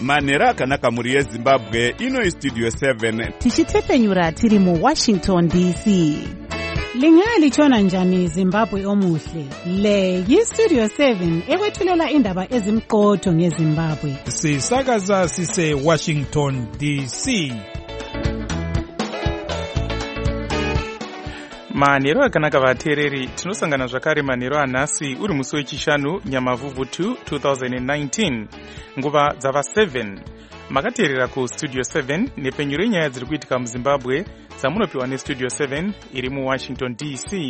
manhero akanaka mhuri yezimbabwe. Ino Studio 7 tichitepenyura tiri muWashington DC. Lingalitshona njani Zimbabwe omuhle? Le yiStudio 7 ekwethulela indaba ezimqotho ngeZimbabwe. Sisakaza sise Washington DC. Manhero akanaka vateereri, tinosangana zvakare manhero anhasi uri musi wechishanu Nyamavhuvhu 2 2019 nguva dzava 7. Makateerera kuStudio 7 nepenyuro yenyaya dziri kuitika muZimbabwe dzamunopiwa neStudio 7 iri muWashington DC.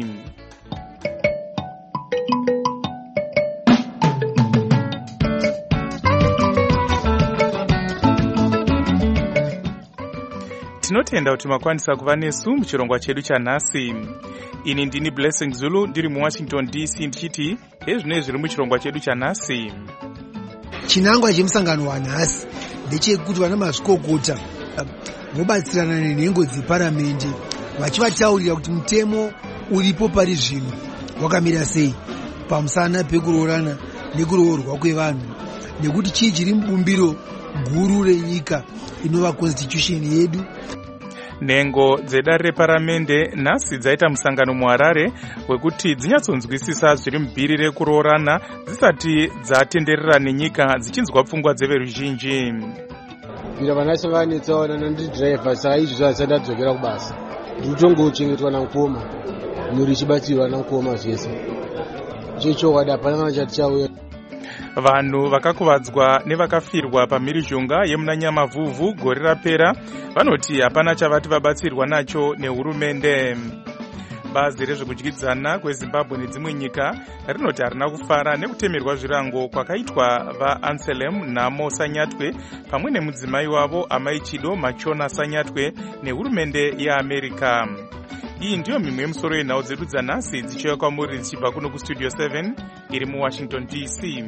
Tinotenda kuti makwanisa kuva nesu muchirongwa chedu chanhasi. Ini ndini Blessing Zulu ndiri muWashington DC ndichiti ezvinei zviri muchirongwa chedu chanhasi. Chinangwa chemusangano wanhasi ndechekuti vana mazvikokota vobatsirana nenhengo dzeparamende vachivataurira kuti mutemo uripo pari zvino wakamira sei pamusana pekuroorana nekuroorwa kwevanhu, nekuti chii chiri mubumbiro guru renyika inova constitution yedu. Nhengo dzedare reparamende nhasi dzaita musangano muHarare wekuti dzinyatsonzwisisa zviri mubhiri rekuroorana dzisati dzatenderera nenyika dzichinzwa pfungwa dzeveruzhinji. Vira vanase vanetsaona nandidhiraivha saka izvi zvasati adzokera kubasa ndikutongochengetwa namukoma mhuri ichibatsirwa namukoma zvese chechokwadi hapana kana chati chauya. Vanhu vakakuvadzwa nevakafirwa pamhirizhonga yemuna Nyamavhuvhu gore rapera vanoti hapana chavati vabatsirwa nacho nehurumende. Bazi rezvekudyidzana kweZimbabwe nedzimwe nyika rinoti harina kufara nekutemerwa zvirango kwakaitwa vaAnselm Namo Sanyatwe pamwe nemudzimai wavo Amai Chido Machona Sanyatwe nehurumende yeAmerika. Iyi ndiyo mimwe yemusoro yenhau dzedu dzanhasi dzichiuya kwamuri dzichibva kuno kuStudio 7 iri muWashington DC.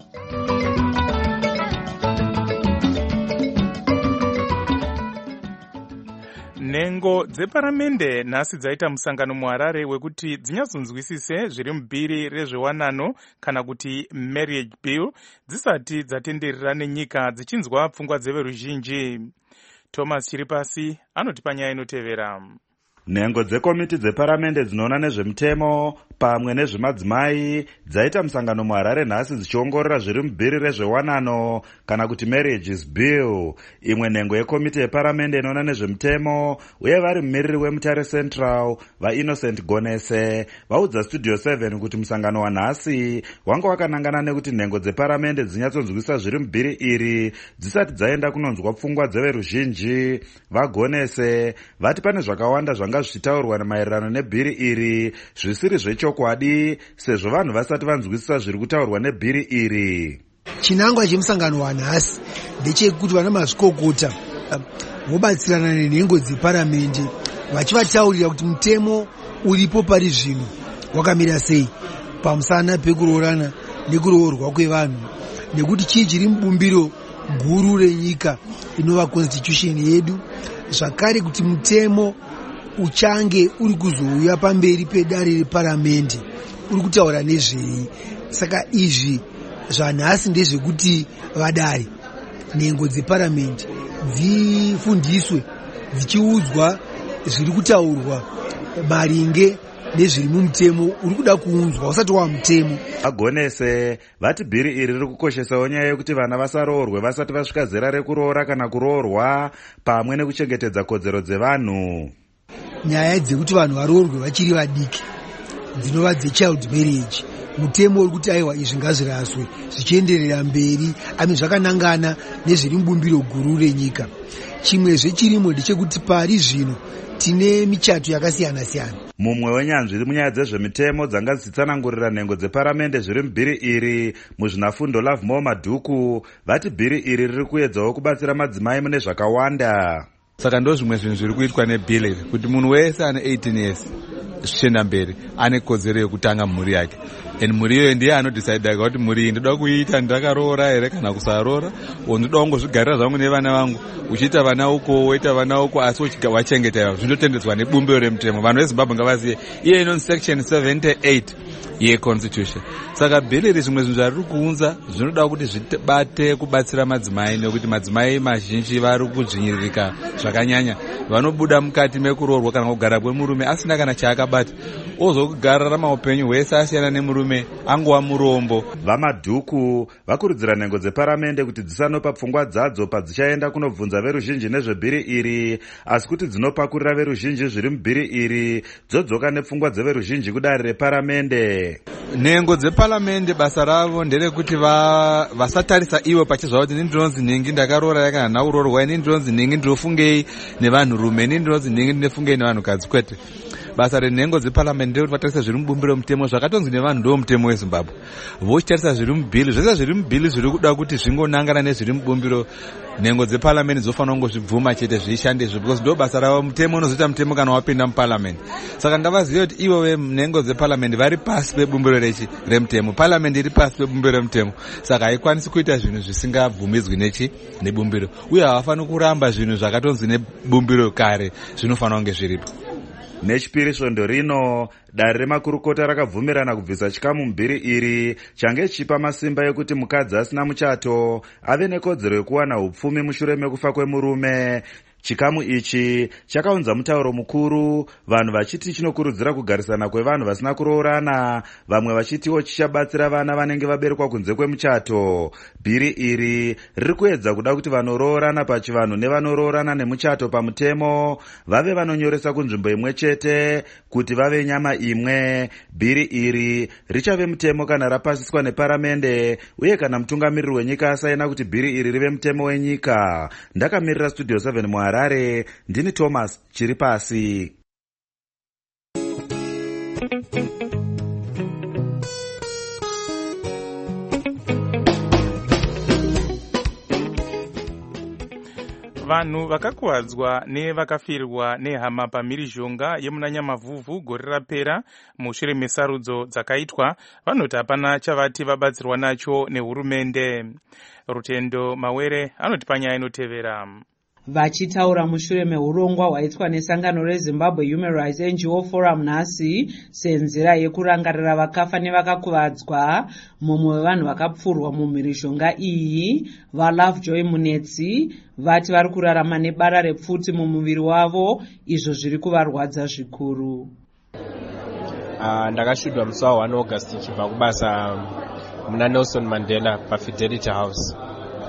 Nhengo dzeparamende nhasi dzaita musangano muHarare wekuti dzinyatsonzwisise zviri mubhiri rezvewanano kana kuti marriage bill dzisati dzatenderera nenyika dzichinzwa pfungwa dzeveruzhinji. Thomas Chiripasi anotipa nyaya inotevera. Nhengo dzekomiti dzeparamende dzinoona nezvemutemo pamwe nezvemadzimai dzaita musangano muHarare nhasi dzichiongorora zviri mubhiri rezvewanano kana kuti marriages bill. Imwe nhengo yekomiti yeparamende inoona nezvemutemo uye vari mumiriri weMutare Central vaInnocent Gonese vaudza Studio 7 kuti musangano wanhasi wanga wakanangana nekuti nhengo dzeparamende dzinyatsonzwisa zviri mubhiri iri dzisati dzaenda kunonzwa pfungwa dzeveruzhinji. VaGonese vati pane zvakawanda zvanga zvichitaurwa maererano nebhiri iri zvisiri zvechokwadi sezvo vanhu vasati vanzwisisa zviri kutaurwa nebhiri iri. Chinangwa chemusangano wanhasi ndechekuti vana mazvikokota vobatsirana nenhengo dzeparamende vachivataurira kuti mutemo uripo pari zvino wakamira sei pamusana pekuroorana nekuroorwa kwevanhu, nekuti chii chiri mubumbiro guru renyika inova constitution yedu, zvakare kuti mutemo uchange uri kuzouya pamberi pedare reparamende uri kutaura nezvei. Saka izvi zvanhasi ndezvekuti vadare nhengo dzeparamende dzifundiswe dzichiudzwa zviri kutaurwa maringe nezviri mumutemo uri kuda kuunzwa usati wa mutemo. Agonese vati bhiri iri riri kukoshesawo nyaya yekuti vana vasaroorwe vasati vasvika zera rekuroora kana kuroorwa pamwe nekuchengetedza kodzero dzevanhu. Nyaya dzekuti vanhu varoorwe vachiri vadiki dzinova dzechild marriage, mutemo uri kuti aiwa izvi ngazviraswe zvichienderera mberi ami zvakanangana nezviri mubumbiro guru renyika. Chimwezve chirimo ndechekuti pari zvino tine michato yakasiyana siyana. Mumwe wenyanzvi munyaya dzezvemitemo dzanga dzichitsanangurira nhengo dzeparamende zviri mubhiri iri muzvinafundo Lovemore Madhuku vati bhiri iri riri kuedzawo kubatsira madzimai mune zvakawanda. Saka ndo zvimwe zvinhu zviri kuitwa nebhili kuti munhu wese ane 18 years zvichienda mberi ane kodzero yekutanga mhuri yake, and mhuri iyoyo ndiye anodecide kuti mhuri iyi ndoda kuita ndakaroora here kana kusaroora, ndoda kungozvigarira zvangu nevana vangu, uchiita vana uko woita vana uko asi wachengeta zvindotendedzwa nebumbiro remutemo. Vanhu veZimbabwe ngavazive iyo inonzi section 78 yeconstitution. Saka bhili iri zvimwe zvinhu zvari kuunza zvinoda kuti zvibate kubatsira madzimai, nekuti madzimai mazhinji vari kudzvinyiririka zvakanyanya. Vanobuda mukati mekuroorwa kana kugara kwemurume asina kana chaakabata, ozokugararama upenyu hwese asiyana nemurume, angova murombo. Vamadhuku vakurudzira nhengo dzeparamende kuti dzisanopa pfungwa dzadzo padzichaenda kunobvunza veruzhinji nezvebhiri iri, asi kuti dzinopakurira veruzhinji zviri mubhiri iri dzodzoka nepfungwa dzeveruzhinji kudare reparamende. Nhengo dzeparamende basa ravo nderekuti vasatarisa ivo pachizvavo kuti ini ndinonzi nhingi ndakaroora kana nhauroorwa, ini ndinonzi nhingi ndinofungei nevanhurume, ini ndinonzi nhingi ndinofungei nevanhukadzi. Kwete, basa renhengo dzeparamende ndekuti vatarisa zviri mubumbiro mutemo zvakatonzi nevanhu ndo mutemo weZimbabwe. Vochitarisa zviri mubhili, zvese zviri mubhili zviri kuda kuti zvingonangana nezviri mubumbiro, nhengo dzeparamende dzofanira kungozvibvuma chete zviishande izvo, because ndo basa ravo. Mutemo unozoita mutemo kana wapinda muparamende. Saka ngavazive kuti ivo venhengo dzeparamende vari pasi pebumbiro remutemo, paramende iri pasi pebumbiro remutemo. Saka haikwanisi kuita zvinhu zvisingabvumidzwi nebumbiro, uye havafaniri kuramba zvinhu zvakatonzi nebumbiro kare, zvinofanira kunge zviripo. Nechipiri svondo rino, dare remakurukota rakabvumirana kubvisa chikamu mubhiri iri change chichipa masimba ekuti mukadzi asina muchato ave nekodzero yekuwana upfumi mushure mekufa kwemurume. Chikamu ichi chakaunza mutauro mukuru, vanhu vachiti chinokurudzira kugarisana kwevanhu vasina kuroorana, vamwe vachitiwo chichabatsira vana vanenge vaberekwa kunze kwemuchato. Bhiri iri riri kuedza kuda kuti vanoroorana pachivanhu nevanoroorana nemuchato pamutemo vave vanonyoresa kunzvimbo imwe chete kuti vave nyama imwe. Bhiri iri richave mutemo kana rapasiswa neparamende, uye kana mutungamiriri wenyika asaina kuti bhiri iri rive mutemo wenyika. Ndakamirira Studio 7 muHarare, ndini Thomas Chiripasi. Vanhu vakakuwadzwa nevakafirwa nehama pamhirizhonga yemunanyamavhuvhu gore rapera mushure mesarudzo dzakaitwa, vanoti hapana chavati vabatsirwa nacho nehurumende. Rutendo Mawere anoti panyaya inotevera. Vachitaura mushure meurongwa hwaitwa nesangano reZimbabwe Human Rights NGO Forum nhasi senzira yekurangarira vakafa nevakakuvadzwa, mumwe wevanhu vakapfurwa mumhirizhonga iyi, vaLovejoy Munetsi, vati vari kurarama nebara repfuti mumuviri wavo, izvo zviri kuvarwadza zvikuru. Ndakashuddwa musi wa 1 August ichibva kubasa muna Nelson Mandela paFidelity House.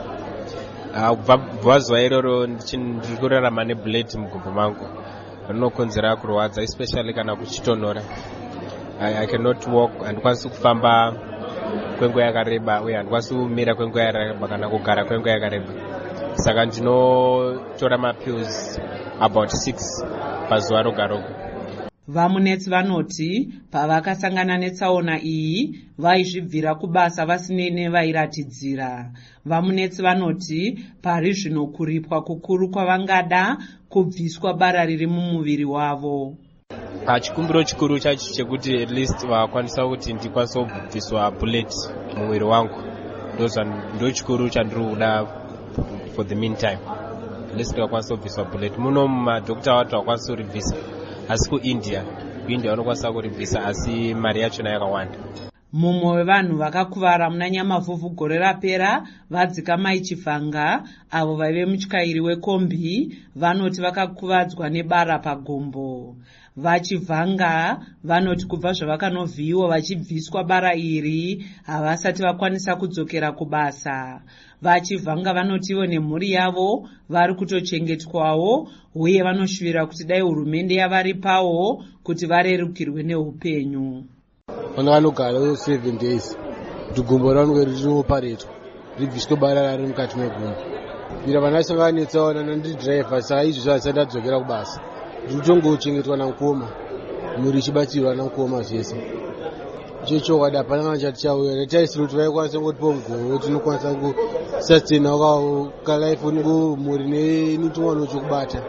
Kubva zuva iroro ndiri kurarama nebuleti mugumbo mangu rinokonzera kurwadza, especially kana kuchitonhora. I cannot walk, handikwanisi kufamba kwenguva yakareba, uye handikwanisi kumira kwenguva yakareba kana kugara kwenguva yakareba. Saka ndinotora mapills about 6 pazuva roga roga. Vamunetsi vanoti pavakasangana netsaona iyi vaizvibvira kubasa vasinei nevairatidzira. Vamunetsi vanoti pari zvino kuripwa kukuru kwavangada kubviswa bara riri mumuviri wavo. Chikumbiro chikuru chacho chekuti at least vakwanisa kuti ndikwanisa kubviswa bullet mumuviri wangu, ndo chikuru chandiri kuda for the meantime. At least ndikakwanisa kubviswa bullet. Muno madhokita watu vakwanisa kuribvisa, asi kuIndia vanokwanisa kuribvisa, asi mari yachona yakawanda. Mumwe wevanhu vakakuvara munanyamavhuvhu gore rapera, Vadzikamai Chivhanga, avo vaive mutyairi wekombi, vanoti vakakuvadzwa nebara pagumbo. Vachivhanga vanoti kubva zvavakanovhiyiwa vachibviswa bara iri havasati vakwanisa kudzokera kubasa. Vachivhanga vanoti ivo nemhuri yavo vari kutochengetwawo, uye vanoshuvira kuti dai hurumende yavari pawo kuti varerukirwe neupenyu. Vanogara 7 days kuti gumbo rangu rinoparetwa ribviswe bara rari mukati megumbo. Ira vanasangana netsaona nandidhiraivha, saa izvi zvasati ndadzokera kubasa ndikutongochengetwa namukoma, mhuri ichibatsirwa namukoma zvese. Chokwadi hapana kana chati chauya, retarisiro kuti vaikwanisa kungotipa mugoro tinokwanisa kusastaina kalaifu mhuri nechiwana chokubata.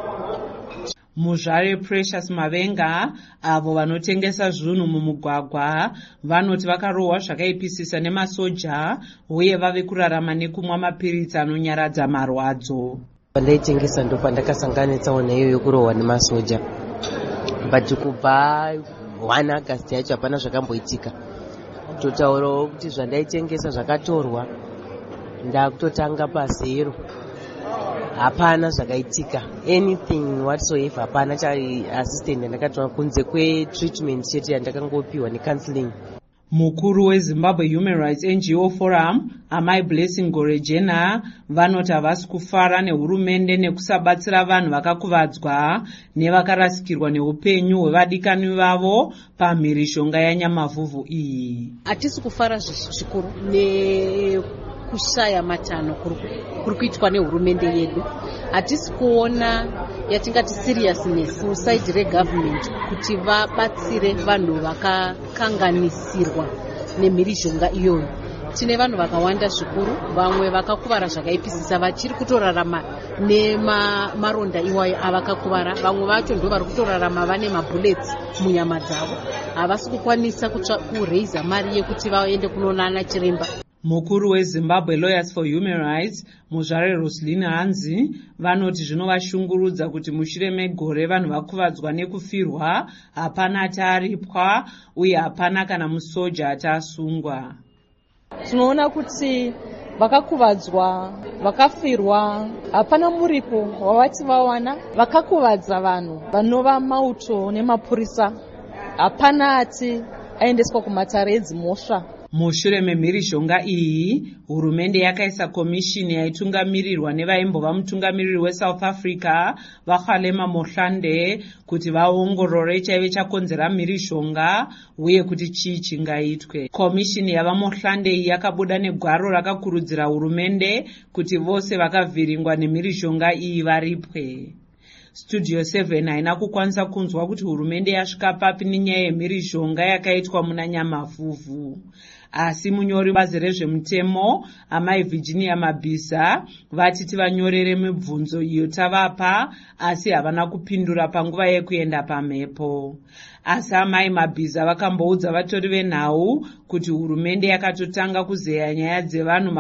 Muzvare Precious Mavenga, avo vanotengesa zvinhu mumugwagwa, vanoti vakarohwa zvakaipisisa nemasoja, uye vave kurarama nekumwa mapiritsi anonyaradza marwadzo. Ndaitengesa ndo pandakasangana netsaona iyo yokurohwa nemasoja, but kubva 1 August yacho hapana zvakamboitika. Totaurawo kuti zvandaitengesa zvakatorwa, ndakutotanga pa0, hapana zvakaitika, anything whatsoever, hapana assistant yandakatora kunze kwe-treatment chete yandakangopiwa necounseling. Mukuru weZimbabwe Human Rights NGO Forum, Amai Blessing Gorejena, vanoti havasi kufara nehurumende nekusabatsira vanhu vakakuvadzwa nevakarasikirwa neupenyu hwevadikani vavo pamhirishonga yanyamavhuvhu iyi. Hatisi kufara zvikuru nekushaya matano kuri kuitwa nehurumende yedu. Hatisi kuona yatingati seriousness musaidi regovernment kuti vabatsire vanhu vakakanganisirwa nemhirishonga iyoyo. Tine vanhu vakawanda zvikuru, vamwe vakakuvara zvakaipisisa vachiri kutorarama nemaronda iwayo avakakuvara, vamwe vacho ndo vari kutorarama vane mabullets munyama dzavo, havasi kukwanisa kureiza mari yekuti vaende kunoona chiremba. Mukuru weZimbabwe Lawyers for Human Rights, Muzvare Roslyn Hanzi, vanoti zvinovashungurudza kuti mushure megore vanhu vakuvadzwa nekufirwa, hapana ataripwa uye hapana kana musoja atasungwa. Tinoona kuti vakakuvadzwa, vakafirwa, hapana muripo wavati vawana. Vakakuvadza vanhu vanova mauto nemapurisa, hapana ati aendeswa kumatare edzimhosva. Mushure memhirishonga iyi, hurumende yakaisa komishini yaitungamirirwa nevaimbova mutungamiriri weSouth Africa Vakhalema Mohlande kuti vaongorore chaive chakonzera mhirishonga uye kuti chii chingaitwe. Komishini yavaMohlande iyi yakabuda negwaro rakakurudzira hurumende kuti vose vakavhiringwa nemhirishonga iyi varipwe. Studio 7 haina kukwanisa kunzwa kuti hurumende yasvika papi nenyaya yemhirishonga yakaitwa muna Nyamavhuvhu. Asi munyori bazi rezvemutemo Amai Virginia Mabhiza vatiti vanyorere mibvunzo iyo tavapa, asi havana kupindura panguva yekuenda pamhepo. Asi Amai Mabhiza vakamboudza vatori venhau kuti hurumende yakatotanga kuzeya nyaya dzevanhu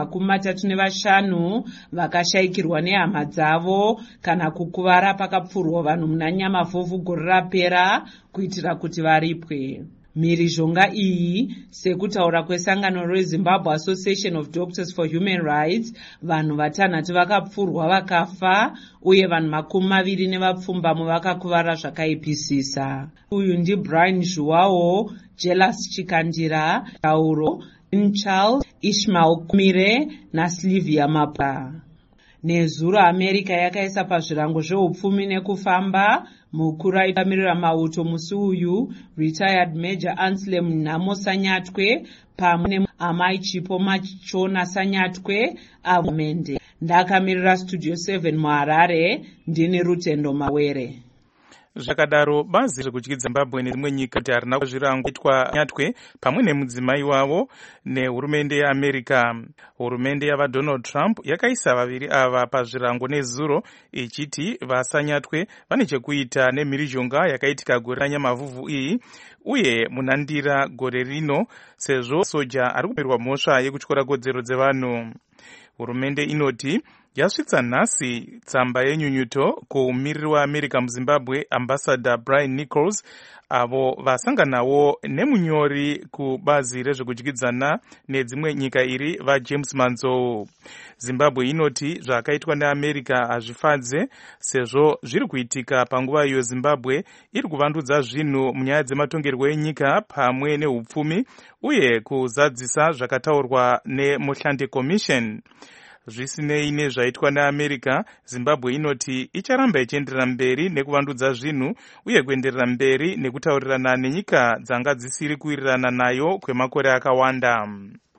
35 vakashayikirwa nehama dzavo kana kukuvara pakapfurwa vanhu muna Nyamavhuvhu gore rapera kuitira kuti varipwe. Mhirizhonga iyi, sekutaura kwesangano reZimbabwe Association of Doctors for Human Rights, vanhu 6 vakapfurwa vakafa uye vanhu 20 nevapfumbamwe vakakuvara zvakaipisisa. Uyu ndiBrian Zhuwao, Jelas Chikandira, Tauro, Charles, Ishmael Kumire naSylvia Mapa. Nezuro America yakaisa pazvirango zveupfumi nekufamba mukuru aitamirira mauto musi uyu, retired Major Anselm Nhamo Sanyatwe pamwe Amai Chipo Machona Sanyatwe avumende. Ndakamirira Studio 7 muHarare, ndini Rutendo Mawere. Zvakadaro bazi rekutyidza Zimbabwe nedzimwe nyika kuti harina zvirango itwa Nyatwe pamwe nemudzimai wavo nehurumende yeAmerica. Hurumende yavaDonald Trump yakaisa vaviri ava pazvirango nezuro ichiti vaSanyatwe vane chekuita nemhirizhonga yakaitika gore raNyamavhuvhu iyi uye munandira gore rino sezvo soja ari kumirwa mhosva yekutyora kodzero dzevanhu. Hurumende inoti yasvitsa nhasi tsamba yenyunyuto kuumiriri weAmerica muZimbabwe Ambassador Brian Nichols, avo vasanganawo nemunyori kubazi rezvekudyidzana nedzimwe nyika iri vaJames Manzo. Zimbabwe inoti zvakaitwa neAmerica hazvifadze sezvo zviri kuitika panguva iyo Zimbabwe iri kuvandudza zvinhu munyaya dzematongerwo enyika pamwe neupfumi uye kuzadzisa zvakataurwa neMohlande Commission. Zvisinei nezvaitwa neAmerica, Zimbabwe inoti icharamba ichienderera mberi nekuvandudza zvinhu uye kuenderera mberi nekutaurirana nenyika dzanga dzisiri kuwirirana nayo kwemakore akawanda.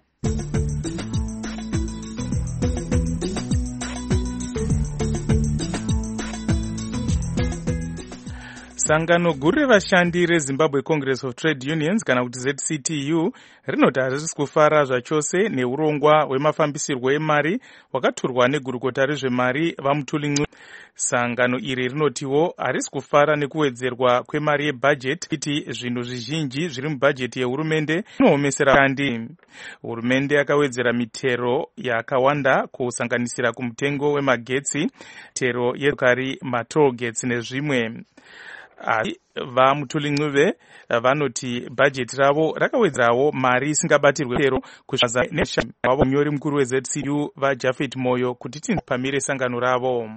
Sangano guru revashandi reZimbabwe Congress of Trade Unions kana kuti ZCTU rinoti harisi kufara zvachose neurongwa hwemafambisirwo emari hwakaturwa negurukota rezvemari vaMutuli. Sangano iri rinotiwo harisi kufara nekuwedzerwa kwemari yebhajeti kuti zvinhu zvizhinji zviri mubhajeti yehurumende zvinoomesera vashandi. Hurumende yakawedzera mitero yakawanda kusanganisira kumutengo wemagetsi, tero yekari, matoll gates nezvimwe. asi vaMutulincuve vanoti bhajeti ravo rakawedzerawo mari isingabatirwe pero kusvaza wavo munyori mukuru weZCU vaJafet Moyo kuti pamire sangano ravo.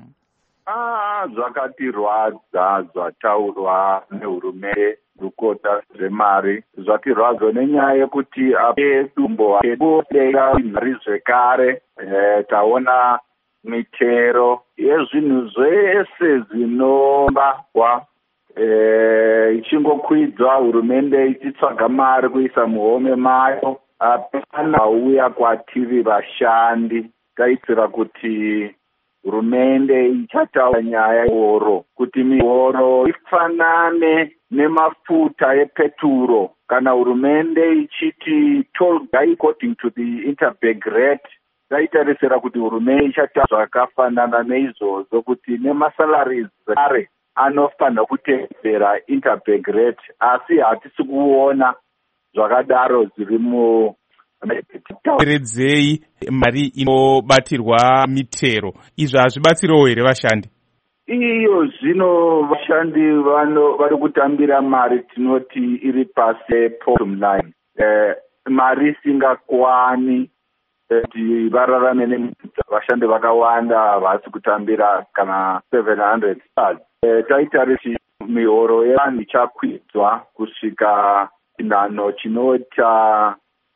Zvakatirwadza zvataurwa nehurumende rukota zvemari zvatirwadza nenyaya yekuti apedumbo akedera mari zvekare taona mitero yezvinhu zvese zvinombawa ichingokwidzwa hurumende ichitsvaga mari kuisa muhome mayo apana uya kwatiri vashandi taitira kuti hurumende ichataura nyaya yehoro kuti mihoro ifanane nemafuta epeturo kana hurumende ichiti toll guide according to the interbank rate taitarisira kuti hurumende ichataura zvakafanana neizvozvo kuti nemasalaries zvekare anofanira kutevedzera interbank rate asi hatisi kuona zvakadaro zviri mu redzei mari inobatirwa mitero izvo hazvibatsirawo here vashandi? Iyo zvino vashandi vari kutambira mari tinoti iri pasi bottom line, mari isingakwani kuti vararame nemudza. Vashandi vakawanda havasi kutambira kana 700 stars. Taitarisira mihoro yevanhu ichakwidzwa kusvika chinhanho chinota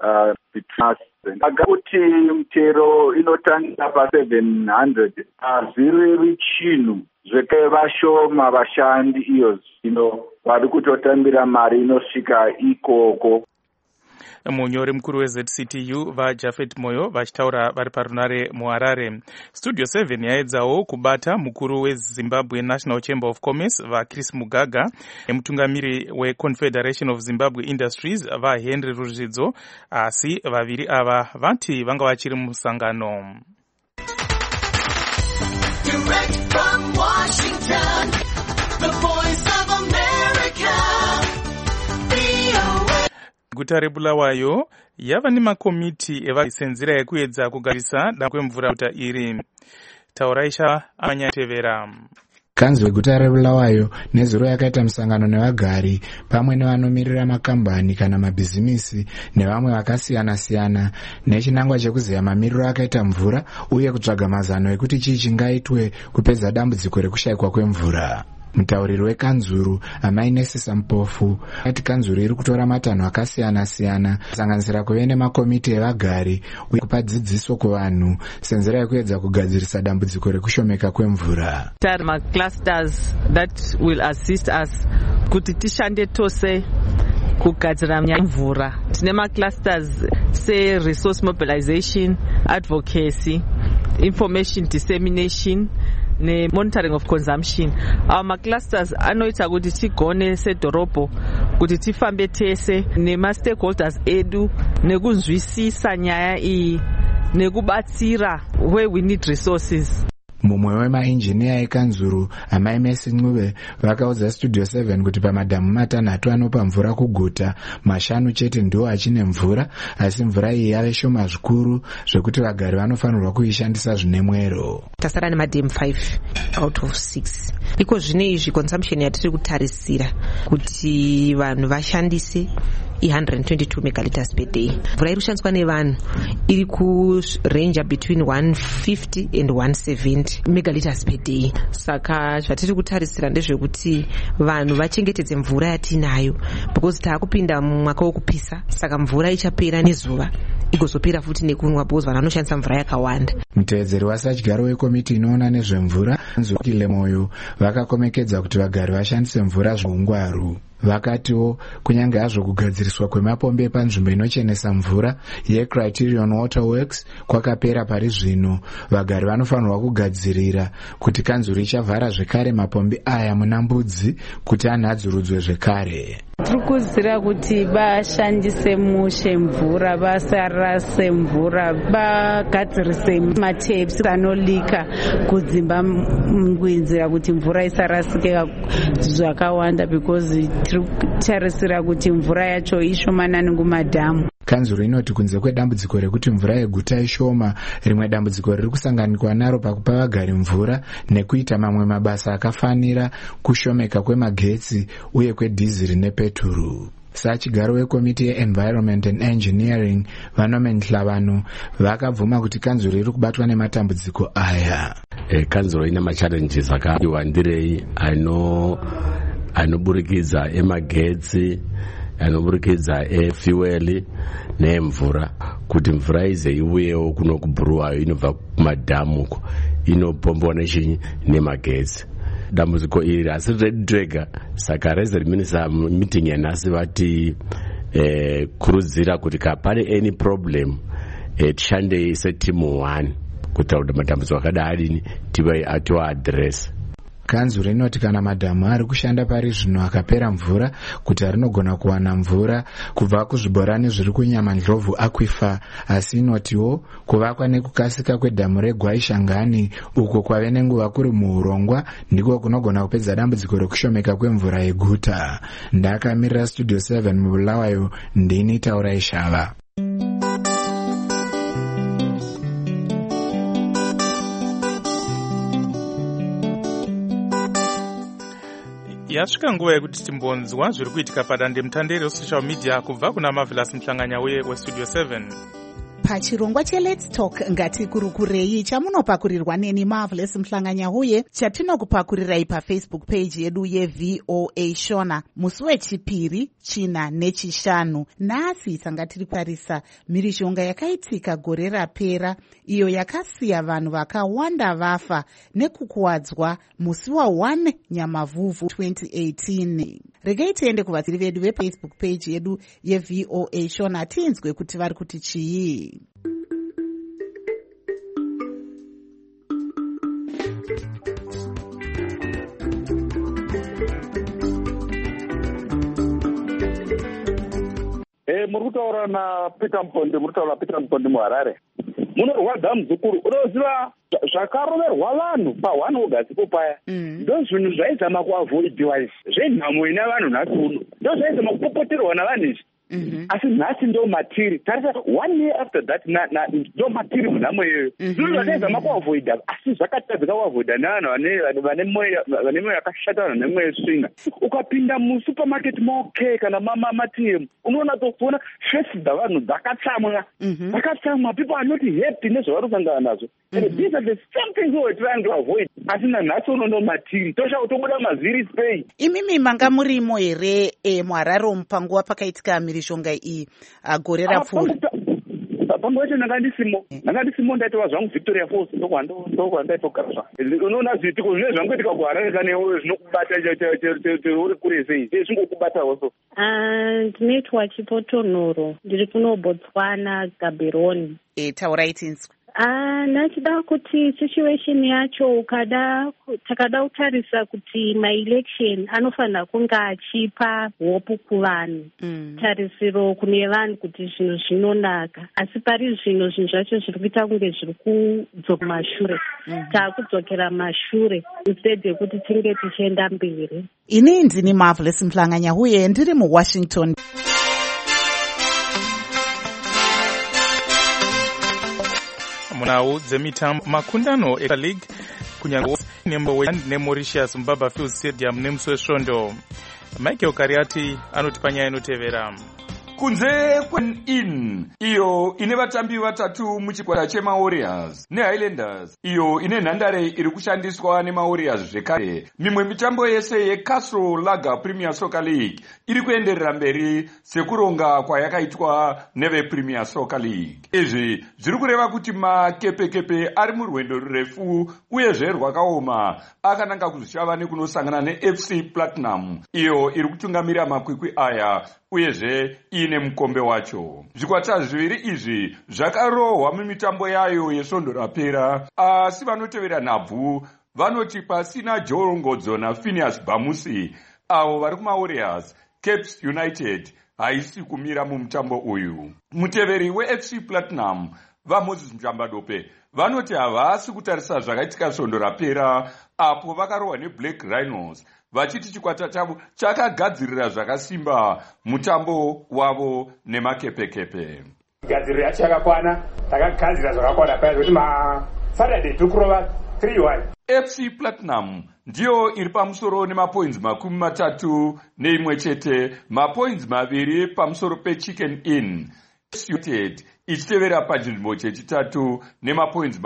kuti mutero inotangira pa700 hazvirevi chinhu zveke vashoma vashandi iyo zvino vari kutotambira mari inosvika ikoko. Munyori mukuru weZCTU vaJafet Moyo vachitaura vari parunare muHarare. Studio 7 yaedzawo kubata mukuru weZimbabwe National Chamber of Commerce vaChris Mugaga nemutungamiri weConfederation of Zimbabwe Industries vaHenry Ruzvidzo, asi vaviri ava vati vanga vachiri musangano. Direct from Washington, the voice of America. Guta reBulawayo yava nemakomiti evasenzera yekuedza kugarisa dambudziko kwemvura guta iri. Tauraisha amanyatevera. Kanzwi weguta reBulawayo nezuro yakaita musangano nevagari pamwe nevanomirira makambani kana mabhizimisi nevamwe vakasiyana-siyana nechinangwa chekuziva mamiriro akaita mvura uye kutsvaga mazano ekuti chii chingaitwe kupedza dambudziko rekushayikwa kwemvura. Mutauriri wekanzuru Amainesisa Mpofu ati kanzuru iri kutora matanho akasiyana-siyana kusanganisira kuve nemakomiti evagari uye kupa dzidziso kuvanhu senzera yekuedza kugadzirisa dambudziko rekushomeka kwemvura. Clusters that will assist us kuti tishande tose kugadzira mvura. Tine maclusters se-resource mobilization, advocacy, information dissemination ne-monitoring of consumption. Our maclusters anoita kuti tigone sedhorobho kuti tifambe tese nema-stakeholders edu nekuzwisisa nyaya iyi nekubatsira where we need resources. Mumwe wemainjiniya ekanzuru Amaimesi Ncube vakaudza Studio 7 kuti pamadhamu matanhatu anopa mvura kuguta 5 chete ndiwo achine mvura, asi mvura iyi yave shoma zvikuru zvekuti vagari vanofanirwa kuishandisa zvine mwero. Tasara nemadhamu 5 out of 6. Iko zvine izvi consumption yatiri kutarisira kuti vanhu vashandise 122 megaliters per day. Mvura iri kushandiswa nevanhu iri kurange between 150 and 170 megaliters per day. Saka zvatiri kutarisira ndezvekuti vanhu vachengetedze mvura yatinayo because taakupinda mumwaka wokupisa, saka mvura ichapera nezuva igozopera futi nekunwa because vanhu vanoshandisa mvura yakawanda. Mutevedzeri wasadyaro wekomiti inoona nezvemvura Nzukile Moyo vakakomekedza kuti vagari vashandise mvura zvoungwaru. Vakatiwo kunyange hazvo kugadziriswa kwemapombi panzvimbo inochenesa mvura yeCriterion Waterworks kwakapera pari zvino, vagari vanofanirwa kugadzirira kuti kanzuru ichavhara zvekare mapombi aya muna Mbudzi kuti anhadzurudzwe zvekare. Tiri kuziva kuti vashandise mushe mvura, vasarase mvura, vagadzirise matapes anolika kudzimba kuinzira kuti mvura isarasike zvakawanda because tiri kutarisira kuti mvura yacho ishomanani kumadhamu. kanzuro inoti kunze kwedambudziko rekuti mvura yeguta ishoma, rimwe dambudziko riri kusanganikwa naro pakupa vagari mvura nekuita mamwe mabasa akafanira kushomeka kwemagetsi uye kwedhiziri nepeturu. Sachigaro wekomiti yeEnvironment and Engineering Vanome Nhlavano vakabvuma kuti kanzuro iri kubatwa nematambudziko aya. Kanzuro ina machallenges akawandira anoburikidza emagetsi, anoburikidza efuel nemvura, kuti mvura ize iuyewo kuno kubhuruwayo inobva kumadhamu inopombwa nemagetsi. Dambudziko iri asi redrega, saka reserve minister meeting yanhasi vati kurudzira kuti kapane any problem tishande setimu 1 kuitira kuti matambudziko akadai tiwa address. Kanzuro inoti kana madhamu ari kushanda pari zvino akapera mvura, kuti rinogona kuwana mvura kubva kuzvibhorani zviri kuNyamandlovu Aquifer, asi inotiwo kuvakwa nekukasika kwedhamu reGwaishangani uko kwave nenguva kuri muurongwa ndiko kunogona kupedza dambudziko rekushomeka kwemvura yeguta. Ndakamirira Studio 7 muBulawayo, ndini Taurai Shava. Yasvika nguva yekuti timbonzwa zviri kuitika padandemutande resocial media kubva kuna Marvelous Mhlanganya weStudio 7. Pachirongwa cheLet's Talk ngatikurukurei chamunopakurirwa neni Marvelous Mhlanganya huye chatinokupakurirai paFacebook page yedu yeVOA Shona musi wechipiri, china nechishanu. Nhasi tanga tiri kutarisa mhirizhonga yakaitika gore rapera iyo yakasiya vanhu vakawanda vafa nekukuwadzwa musi wa1 Nyamavhuvhu 2018. Regai tiende kuvatsiri vedu veFacebook page yedu yeVOA Shona tinzwe kuti vari kuti chii. Muri kutaura naPeter Mpondi muHarare. Munorwadza muzukuru, unoziva zvakaroverwa vanhu pa1 August paya. Ndo zvinhu zvaizama kuavoidiwa izvi. Zvenhamo ina vanhu nhasi uno. Ndo zvaizama kupopoterwa navanhu izvi. Asi nhasi ndo matiri. Tarisa 1 year after that ndo matiri munhamo iyoyo. Zvinhu zvaizama kuavoida, asi zvakatadzika kuavoida nevanhu vane mwoyo yakashata, vane mwoyo swina. Ukapinda musupermarket maokei kana maTM, unoona tokuona face dzavanhu dzakatsamwa. Dzakatsamwa, people are not happy nezvavari kusangana nazvo. And these are the same things we were trying to avoid. Asi nanhasi unondo matiri. Tosha kutobuda maziri Spain. Imimi manga murimo here muHarare mupanguva pakaitika mhirizhonga iyi gore rapfuura. Panguva yacho ndanga ndaitova zvangu Victoria Falls ndokwandaitogara zvangu. Unoona zviitiko zvine zvangoitika kuHarare kanewo zvinokubata uri kure sei. Zvingokubata also. Ndinoitwa Chipotonhoro, ndiri kuno Botswana Gaborone. Taurai tinzwe. Nachida kuti situation yacho takada kutarisa kuti ma-election anofanira kunge achipa hope kuvanhu, tarisiro kune vanhu kuti zvinhu zvinonaka, asi pari zvino zvinhu zvacho zviri kuita kunge zviri kudzoka mashure. Taakudzokera mashure instead yekuti tinge tichienda mberi. Ini ndini Marvelous Mhlanganya huye ndiri muWashington. Munau dzemitambo makundano eLeague kunyange neMauritius Mbabafield Stadium nemusi wesvondo. Michael Kariati anoti panyaya inotevera. Kunze kweIN iyo ine vatambi vatatu muchikwata cheMawarriors neHighlanders iyo ine nhandare iri kushandiswa neMawarriors zvekare. Mimwe mitambo yese yeCastle Lager Premier Soccer League iri kuenderera mberi sekuronga kwayakaitwa nevePremier Soccer League. Izvi zviri kureva kuti makepekepe ari murwendo rurefu uyezve rwakaoma akananga kuzoshava nekunosangana neFC Platinum iyo iri kutungamira makwikwi aya uyezve ine mukombe wacho. Zvikwata zviviri izvi zvakarohwa mumitambo yayo yesvondo rapera, asi vanotevera nhabvu vanoti pasina Jorongodzo naPhineas Bamusi avo vari kuMawarriors, Cape United haisi kumira mumutambo uyu. Muteveri weFC Platinum vaMoses Mujambadope vanoti havasi kutarisa zvakaitika svondo rapera apo vakarohwa neBlack Rhinos, vachiti chikwata chavo chakagadzirira zvakasimba mutambo wavo nemakepekepe. Gadzirira chakakwana, takagadzira zvakakwana paya kuti maSaturday tokurova 3-1. FC Platinum ndiyo iri pamusoro nemapoints 31 chete, mapoints 2 pamusoro peChicken Inn. United ichitevera panzvimbo chechitatu nemapoints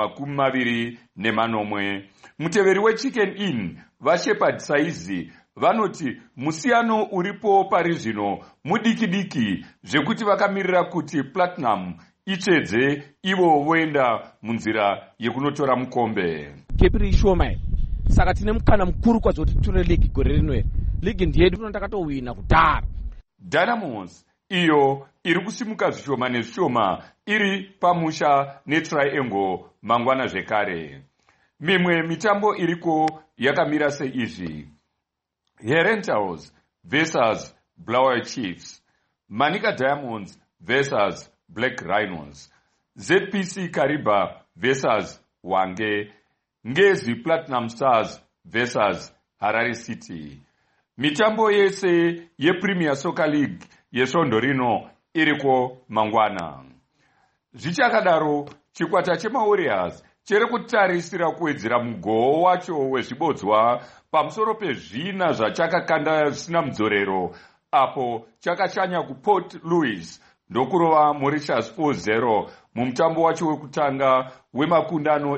20. Muteveri weChicken Inn vaShepherd Saizi vanoti musiyano uripo pari zvino mudiki-diki zvekuti vakamirira kuti Platinum ichedze ivo voenda munzira yekunotora mukombe. Kepiri ishoma saka tine mukana mukuru kwazvo kuti tore ligi gore rino. Ligi ndiyedu ndakatowina kudhara. Dynamos iyo iri kusimuka zvishoma nezvishoma iri pamusha neTriangle mangwana zvekare. Mimwe mitambo iriko yakamira seizvi: Herentals versus Blair Chiefs, Manica Diamonds versus Black Rhinos, ZPC Kariba versus Wange, Ngezi Platinum Stars versus Harare City. Mitambo yese yePremier Soccer League yesvondo rino iriko mangwana. Zvichakadaro, chikwata chemaWarriors chiri kutarisira kuwedzera mugoo wacho wezvibodzwa pamusoro pezvina zvachakakanda zvisina mudzorero apo chakashanya kuPort Louis ndokurova Mauritius 4-0 mumutambo wacho wekutanga wemakundano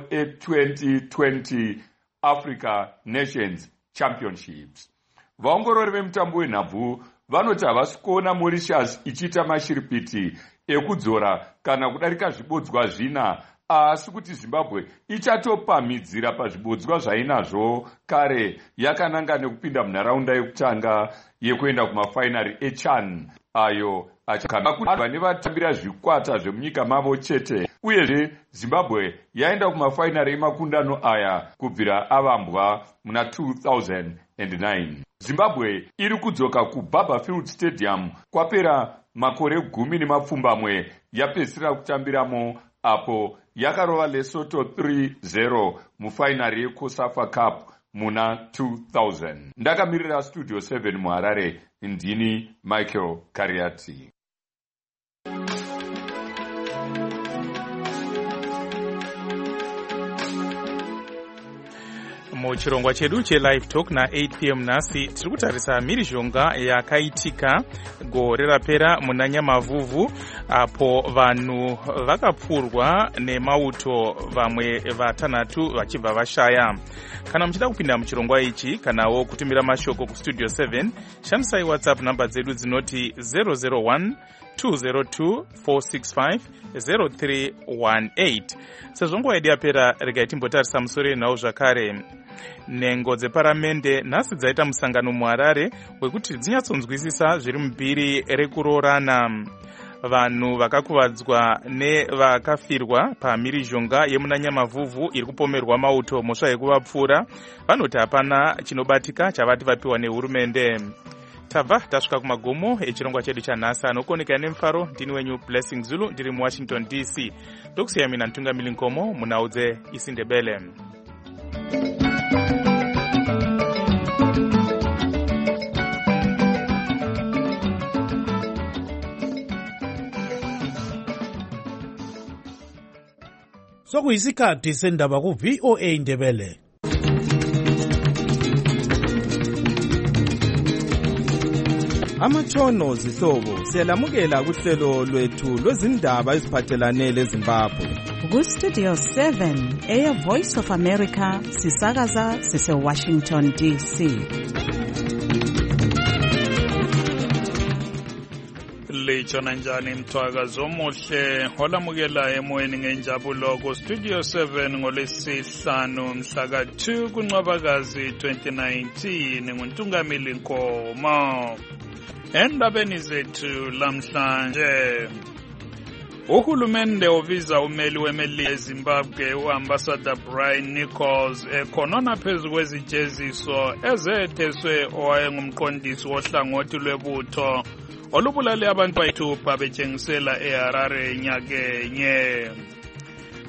e2020 Africa Nations Championships. Vaongorori vemutambo wenhabvu vanoti havasi kuona Mauritius ichiita mashiripiti ekudzora kana kudarika zvibodzwa zvina, asi kuti Zimbabwe ichatopamhidzira pazvibodzwa zvainazvo kare yakananga nekupinda munharaunda yekutanga yekuenda kumafainari eChan ayo achakamba nevatambira zvikwata zvemunyika mavo chete. Uyezve Zimbabwe yaenda kumafainari emakundano aya kubvira avambwa muna 2009. Zimbabwe iri kudzoka kuBarberfield Stadium kwapera makore 10 yapedzisira kutambiramo apo yakarova Lesotho 3-0 mufainari yeCOSAFA Cup muna 2000. Ndakamirira Studio 7 muHarare, ndini Michael Kariati. Muchirongwa chedu cheLive Talk na8 p.m. nhasi tiri kutarisa mhirizhonga yakaitika gore rapera muna Nyamavhuvhu apo vanhu vakapfurwa nemauto, vamwe vatanhatu vachibva vashaya. Kana muchida kupinda muchirongwa ichi kanawo kutumira mashoko kuStudio 7, shandisai WhatsApp namba dzedu dzinoti 001 202 465 0318. Sezvo nguva yedu yapera, regai timbotarisa musoro yenhau zvakare. Nhengo dzeparamende nhasi dzaita musangano muHarare wekuti dzinyatsonzwisisa zviri mubhiri rekuroorana. Vanhu vakakuvadzwa nevakafirwa pamhirizhonga yemuna Nyamavhuvhu iri kupomerwa mauto mhosva yekuvapfura vanoti hapana chinobatika chavati vapiwa nehurumende. Tabva tasvika kumagumo echirongwa chedu chanhasi. Anokoneka nemufaro ndini wenyu Blessing Zulu, ndiri muWashington DC. Ndokusiya mina Ntungamili Nkomo munhau dzeIsiNdebele. Sokuyisikhathi sendaba ku-VOA Ndebele. Amatshono zihlobo siyalamukela kuhlelo lwethu lwezindaba eziphathelane leZimbabwe. Ku-Studio 7 Air Voice of America sisakaza sise-Washington DC. Litshona njani mthwakazi omuhle olamukela emoyeni ngenjabulo ku-Studio 7 ngolwesihlanu mhla ka-2 kuNcwabakazi 2019 nguNtungamili Nkomo. Endabeni zethu lamhlanje, uhulumende ubiza umeli wemeli eZimbabwe uAmbassador Brian Nichols ekhonona phezu kwezijeziso ezetheswe owayengumqondisi wohlangothi lwebutho olubulale abantu bayithupha betshengisela eHarare nyakenye.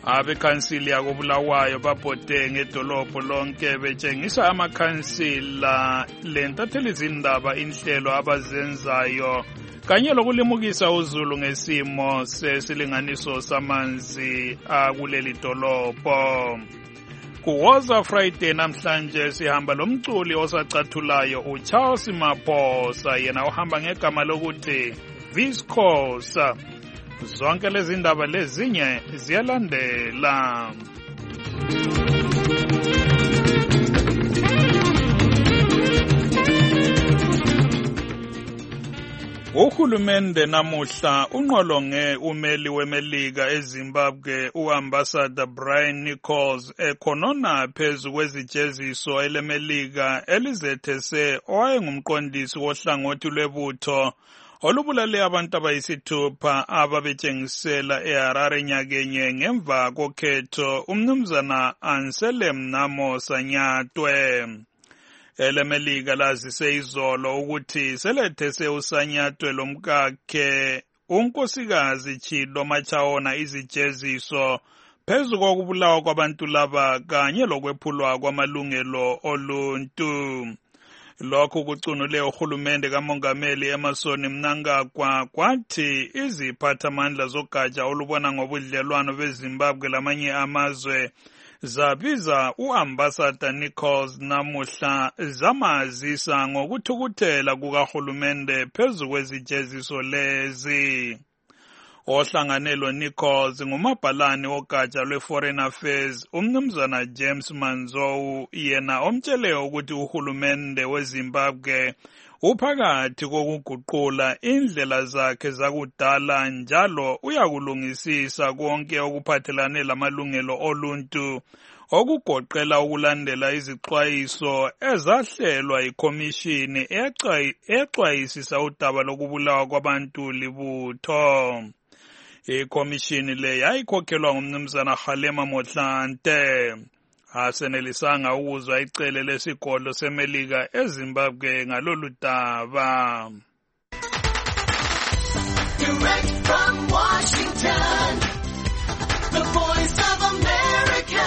abekhansili yakobulawayo babhode ngedolobho lonke betshengisa amakhansila lentathelizindaba inhlelo abazenzayo kanye lokulimukisa uzulu ngesimo sesilinganiso samanzi akuleli dolobho. Kuwoza Friday namhlanje sihamba lomculi osacathulayo uCharles Maphosa, yena uhamba ngegama lokuthi Viscosa. Zonke lezi ndaba lezinye ziyalandela. Uhulumende namuhla unqolonge umeli weMelika eZimbabwe uAmbassador Brian Nichols ekhonona phezu kwezijeziso eleMelika elizethese owayengumqondisi wohlangothi lwebutho olubulale abantu abayisithupha ababetshengisela eHarare nyakenye ngemva kokhetho umnumzana Anselm Namosa Nyatwe. EleMelika lazise izolo ukuthi selethese uSanyatwe lomkakhe unkosikazi Chilo Machaona izijeziso phezu kokubulawa kwabantu laba kanye lokwephulwa kwamalungelo oluntu. Lokhu kucunule uhulumende kamongameli Emmerson Mnangagwa kwathi iziphathamandla zogatsha olubona ngobudlelwano beZimbabwe lamanye amazwe zabiza uAmbassador Nichols namuhla zamazisa ngokuthukuthela kukahulumende phezu kwezijeziso lezi. Ohlanganelo Nichols ngumabhalane wogatsha lweForeign Affairs umnumzana James Manzou, yena omtshele ukuthi uhulumende weZimbabwe uphakathi kokuguqula indlela zakhe zakudala njalo uyakulungisisa konke okuphathelane lamalungelo oluntu okugoqela ukulandela izixwayiso ezahlelwa ikhomishini exwayisisa udaba lokubulawa kwabantu libutho. Ikhomishini le yayikhokhelwa ngumnumzana Kgalema Motlanthe. Asenelisanga ukuzwa icele lesigodlo seMelika eZimbabwe ngalolu daba. Direct from Washington, the Voice of America,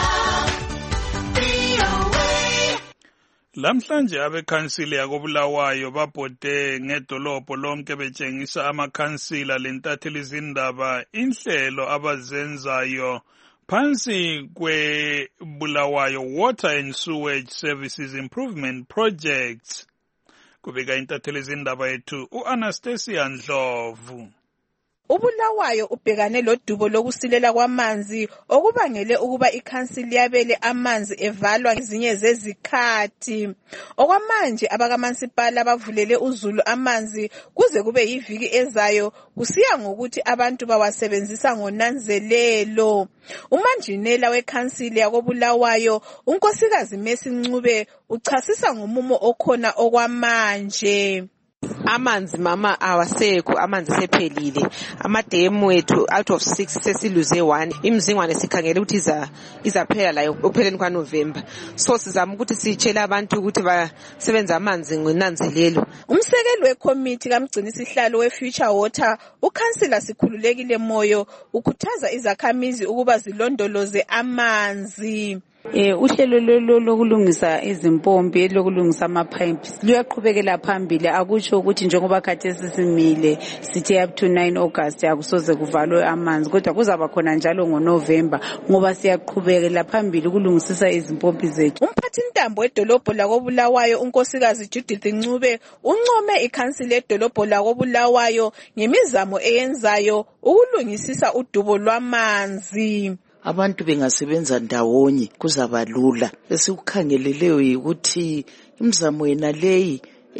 VOA. Lamhlanje abekhansili yakobulawayo babhode ngedolobho lonke betshengisa amakhansila lentathelizindaba inhlelo abazenzayo phansi kweBulawayo Water and Sewage Services Improvement Projects. Kubika intathelizindaba yethu uAnastasia Ndlovu. uBulawayo ubhekane lodubo lokusilela kwamanzi okubangele ukuba ikhansili yabele amanzi evalwa ezinye zezikhathi. Okwamanje abakamasipala bavulele uZulu amanzi kuze kube yiviki ezayo kusiya ngokuthi abantu bawasebenzisa ngonanzelelo. Umanjinela wekhansili yakobulawayo unkosikazi Messi Ncube uchasisa ngomumo okhona okwamanje. Amanzi mama awasekho, amanzi sephelile. Amademu ethu out of 6 sesiluze 1. Imizingwane sikhangele ukuthi izaphela la ekupheleni kwaNovember. So sizama ukuthi sitshela abantu ukuthi basebenza amanzi ngonanzelelo. Umsekeli wecommittee kamgcini sihlalo weFuture Water, uKhansila Sikhululekile Moyo, ukhuthaza izakhamizi ukuba zilondoloze amanzi. Uhlelo lokulungisa izimpompi lokulungisa ama-pipes luyaqhubekela phambili, akusho ukuthi njengoba khathesi simile sithi up to 9 August akusoze kuvalwe amanzi, kodwa kuzaba khona njalo ngoNovember ngoba siyaqhubekela phambili ukulungisisa izimpompi zethu. Umphathintambo wedolobho lakobulawayo unkosikazi Judith Ncube uncome ikhansili ledolobho lakobulawayo ngemizamo eyenzayo ukulungisisa udubo lwamanzi. Abantu bengasebenza ndawonye kuzaba lula. Esikukhangeleleyo ukuthi imizamo yena leyi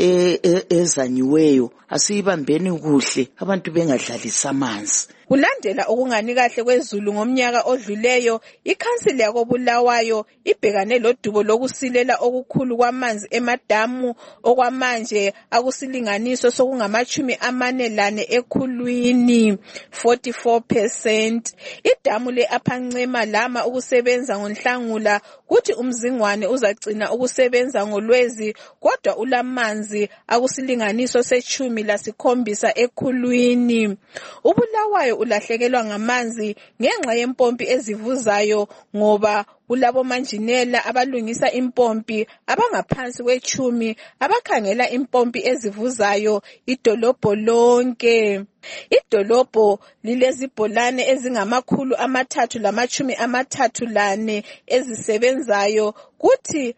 ezanyiweyo asiyibambeni kuhle, abantu bengadlalisa amanzi. Kulandela okungani kahle kwezulu ngomnyaka odluleyo, ikhansili yakobulawayo ibhekane lodubo lokusilela okukhulu kwamanzi emadamu okwamanje akusilinganiso sokungama-44 ekhulwini 44%. Idamu le-Aphancema lama ukusebenza ngoNhlangula kuthi umzingwane uzagcina ukusebenza ngoLwezi, kodwa ulamanzi akusilinganiso se-17 ekhulwini. uBulawayo ulahlekelwa ngamanzi ngenxa yempompi ezivuzayo ngoba kulabo manjinela abalungisa impompi abangaphansi kwe10 abakhangela impompi ezivuzayo idolobho lonke. Idolobho lilezibholane ezingama334 ezisebenzayo kuthi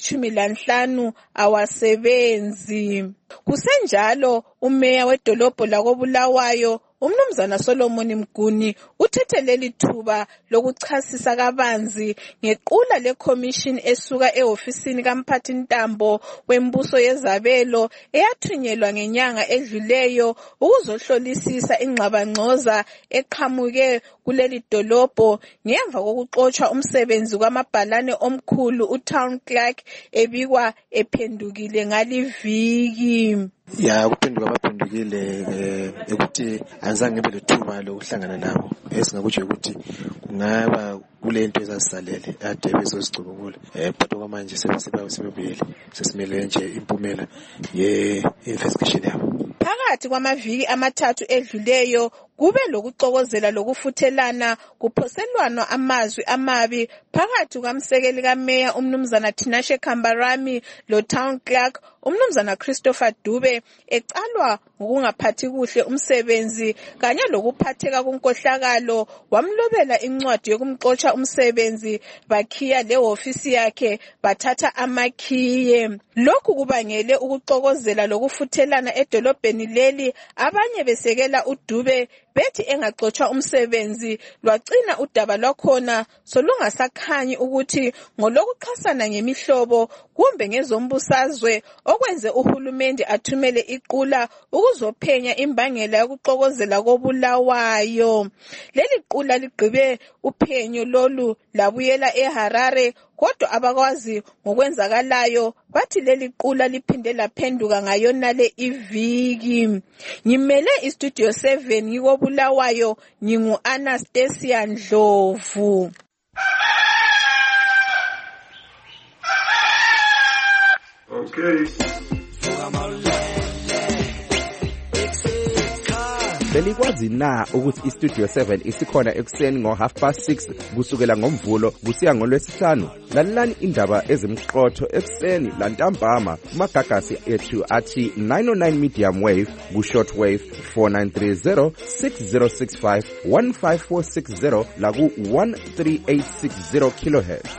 15 awasebenzi. Kusenjalo umeya wedolobho lakoBulawayo uMnumzana Solomon Mguni uthethe leli thuba lokuchasisa kabanzi ngequla leCommission esuka ehofisini kaMphathintambo wembuso yezabelo eyathunyelwa ngenyanga edluleyo ukuzohlolisisa ingxabangxoza eqhamuke kuleli dolobho ngemva kokuxotshwa umsebenzi kwamabhalane omkhulu uTown Clerk ebikwa ephendukile ngaliviki. Ya kuphenduka baphendukile ukuthi azange ngibe lethuba lokuhlangana nabo esingakutsho ukuthi kungaba kulento ezazisalele ade bezozicubungula but okwamanje sebebuyele sesimele nje impumela ye-investigation yabo. Phakathi kwamaviki amathathu edluleyo kube lokuxokozela lokufuthelana kuphoselwana amazwi amabi phakathi kwamsekeli kameya uMnumzana Tinashe Kambarami lo Town Clerk uMnumzana Christopher Dube ecalwa ngokungaphathi kuhle umsebenzi kanye lokuphatheka kunkohlakalo wamlobela incwadi yokumxotsha umsebenzi bakhiya le ofisi yakhe bathatha amakhiye. Lokhu kubangele ukuxokozela lokufuthelana edolobheni leli abanye besekela uDube bethi engaxotshwa umsebenzi lwagcina udaba lwakhona solungasakhanyi ukuthi ngolokuxhasana ngemihlobo kumbe ngezombusazwe okwenze uhulumende athumele iqula ukuzophenya imbangela yokuxokozela koBulawayo. Leli qula ligqibe uphenyo lolu labuyela eHarare kodwa abakwazi ngokwenzakalayo bathi leli qula liphinde laphenduka ngayonale iviki. Ngimele iStudio 7 ngikoBulawayo ngingu Anastasia Ndlovu. Okay. Belikwazi na ukuthi iStudio 7 isikhona ekuseni ngo6:30 kusukela ngomvulo kusiya ngolwesihlanu? Lalelani indaba ezimqotho ekuseni lantambama kumagagasi ethu athi 909 medium wave ku-short wave 4930 6065 15460 laku 13860 kilohertz.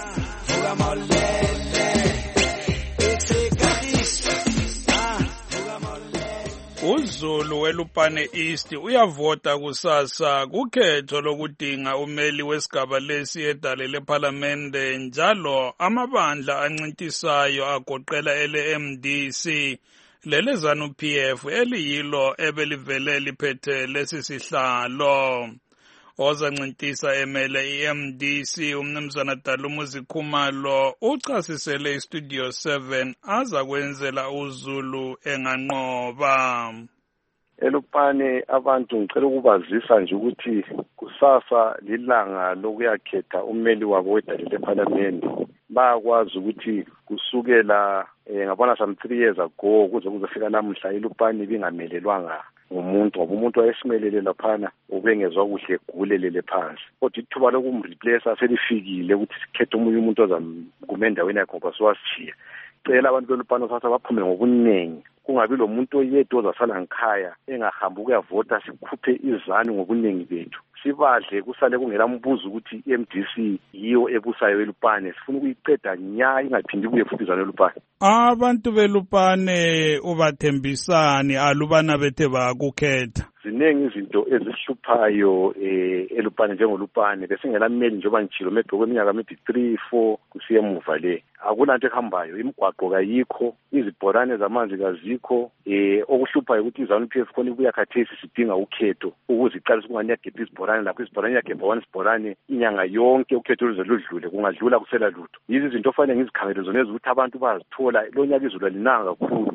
uZulu weLupane East uyavota kusasa kukhetho lokudinga umeli wesigaba lesi edale lephalamende njalo amabandla ancintisayo agoqela ele-MDC lele ZANU-PF eliyilo ebelivele liphethe lesi sihlalo. Ozancintisa emele iMDC uMnumzana Dalumuzi Khumalo uchasisele iStudio 7 aza kwenzela uZulu enganqoba. Elupane abantu ngicela ukubazisa nje ukuthi kusasa lilanga lokuyakhetha umeli wabo wedale lephalamende. Bayakwazi ukuthi kusukela ngabona some 3 years ago kuzofika namuhla iLupane bingamelelwanga umuntu ngoba umuntu wayesimelele laphana ubengezwa kuhle egulelele phansi kodwa ithuba lokumreplace selifikile ukuthi sikhethe umuntu ozakume endaweni yakhe ngoba siwashiya. Cela abantu beLupane sasa baphume ngobuningi kungabi lo muntu oyedwa ozasala ngikhaya engahamba ukuyavota sikhuphe izani ngobuningi bethu sibadle kusale kungela mbuzo ukuthi iMDC yiyo ebusayo eLupane sifuna ukuyiceda nya ingaphindi kuye futhi izana eLupane. Abantu beLupane ubathembisani alubana bethe bakukhetha? Ziningi izinto ezihluphayo eLupane njengolupane besingelameli njengoba ngitshilo medoko eminyaka maybe 3-4 kusiya emuva le akulanto ehambayo imigwaqo kayikho izibhorane zamanzi kazikho okuhluphayo ukuthi iZANU-PF khona ibuya khathesi sidinga ukhetho ukuze iqalise kunganiyagebha izibhorane lapho izibhorane yagebha one isibhorane inyanga yonke ukhetho luze ludlule kungadlula kusela lutho yizi izinto ofanele ngizikhangele zona ukuthi abantu bazithola lo nyaka izulu linanga kakhulu